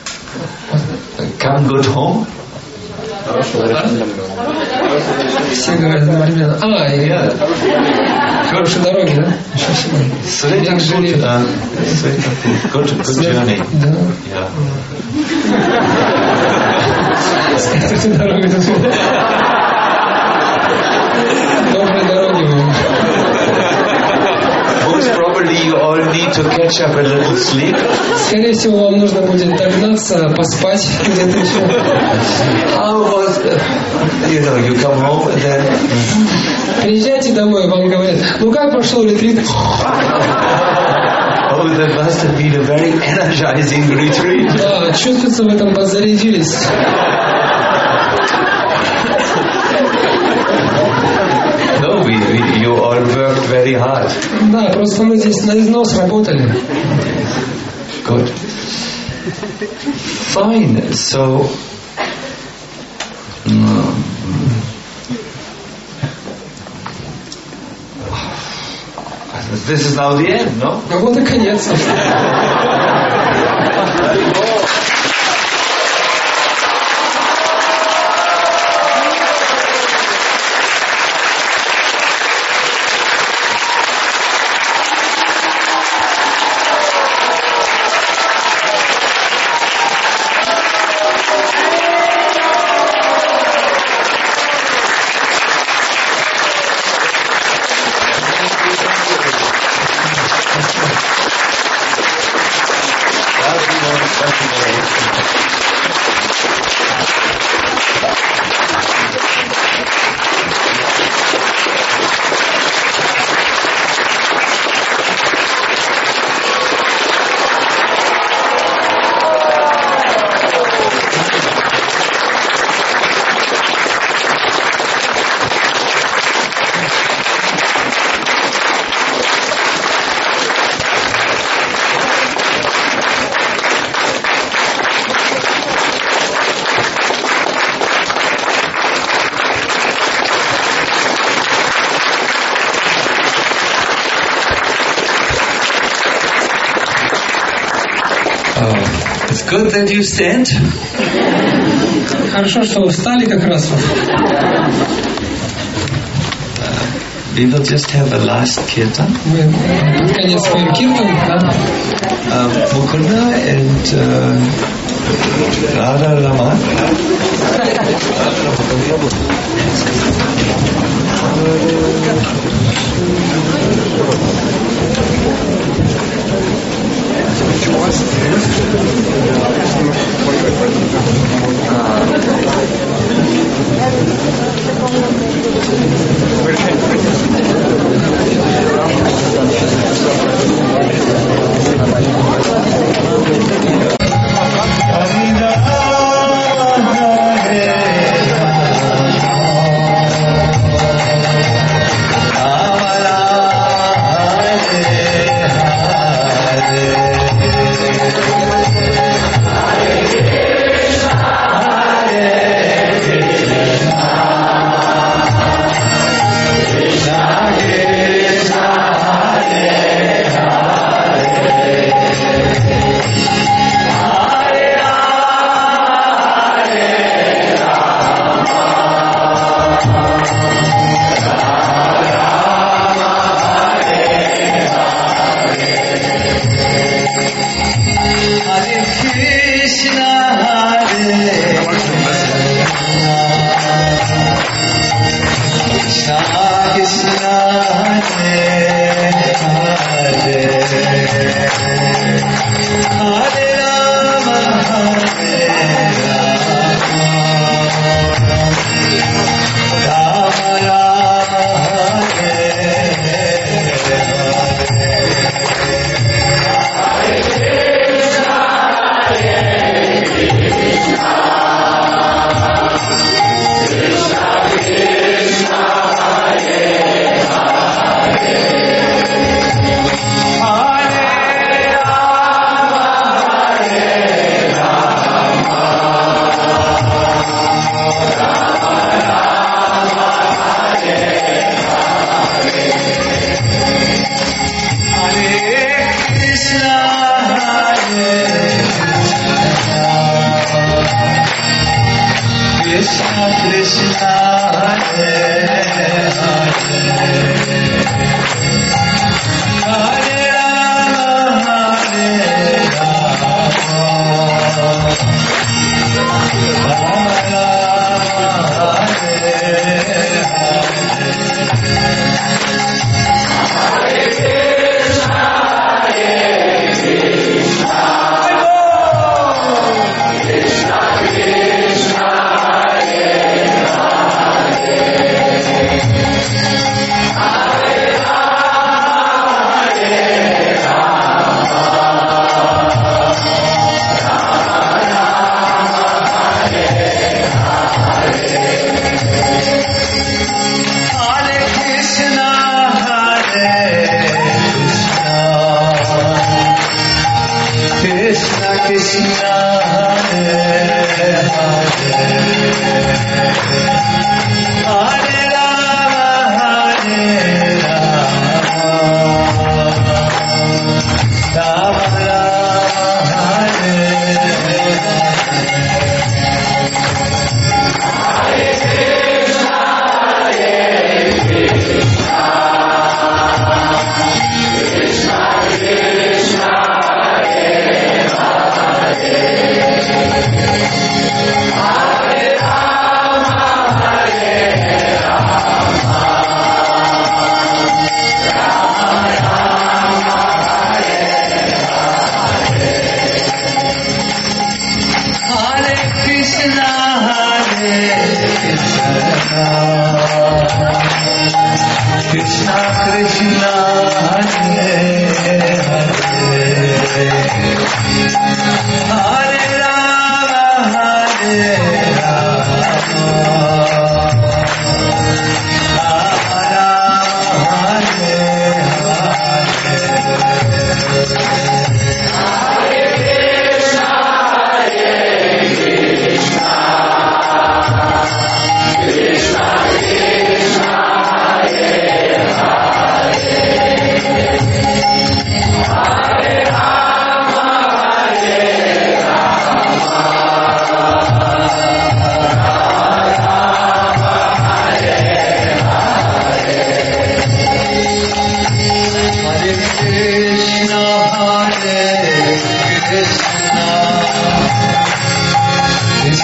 Come good home. Все говорят одновременно. Хорошей дороги, да? Good journey. Да. Yeah. Доброй дороги вам. Most probably you all need to catch up a little sleep. Скорее всего, вам нужно будет догнаться, поспать где-то еще. How was you come home and then Приезжайте домой, вам говорят, ну как прошел ретрит? oh, that must have been a very energizing retreat. Да, чувствуется, вы там подзарядились. No, you all worked very hard. Да, просто мы здесь на износ работали. Good. Fine. So, this is now the end, no? Ну вот и конец. good that you stand. Хорошо, что вы встали как раз. We will just have a last kirtan. Мы под конец своим киртан, да? Mukunda and Radha Rama.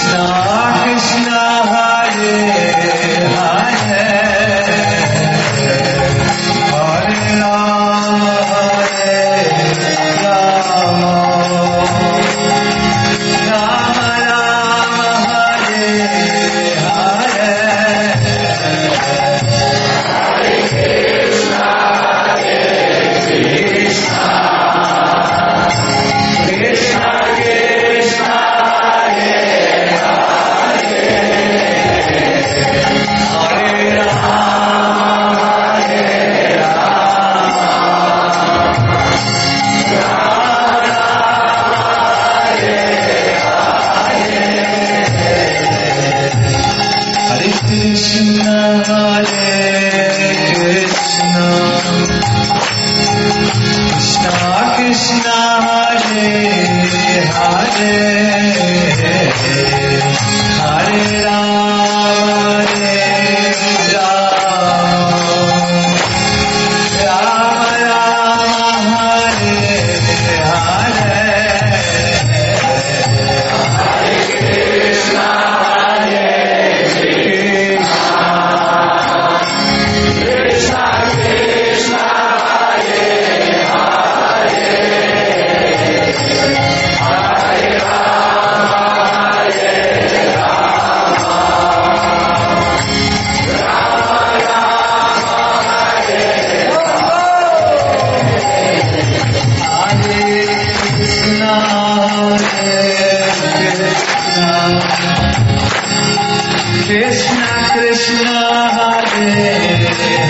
Krishna Krishna Hare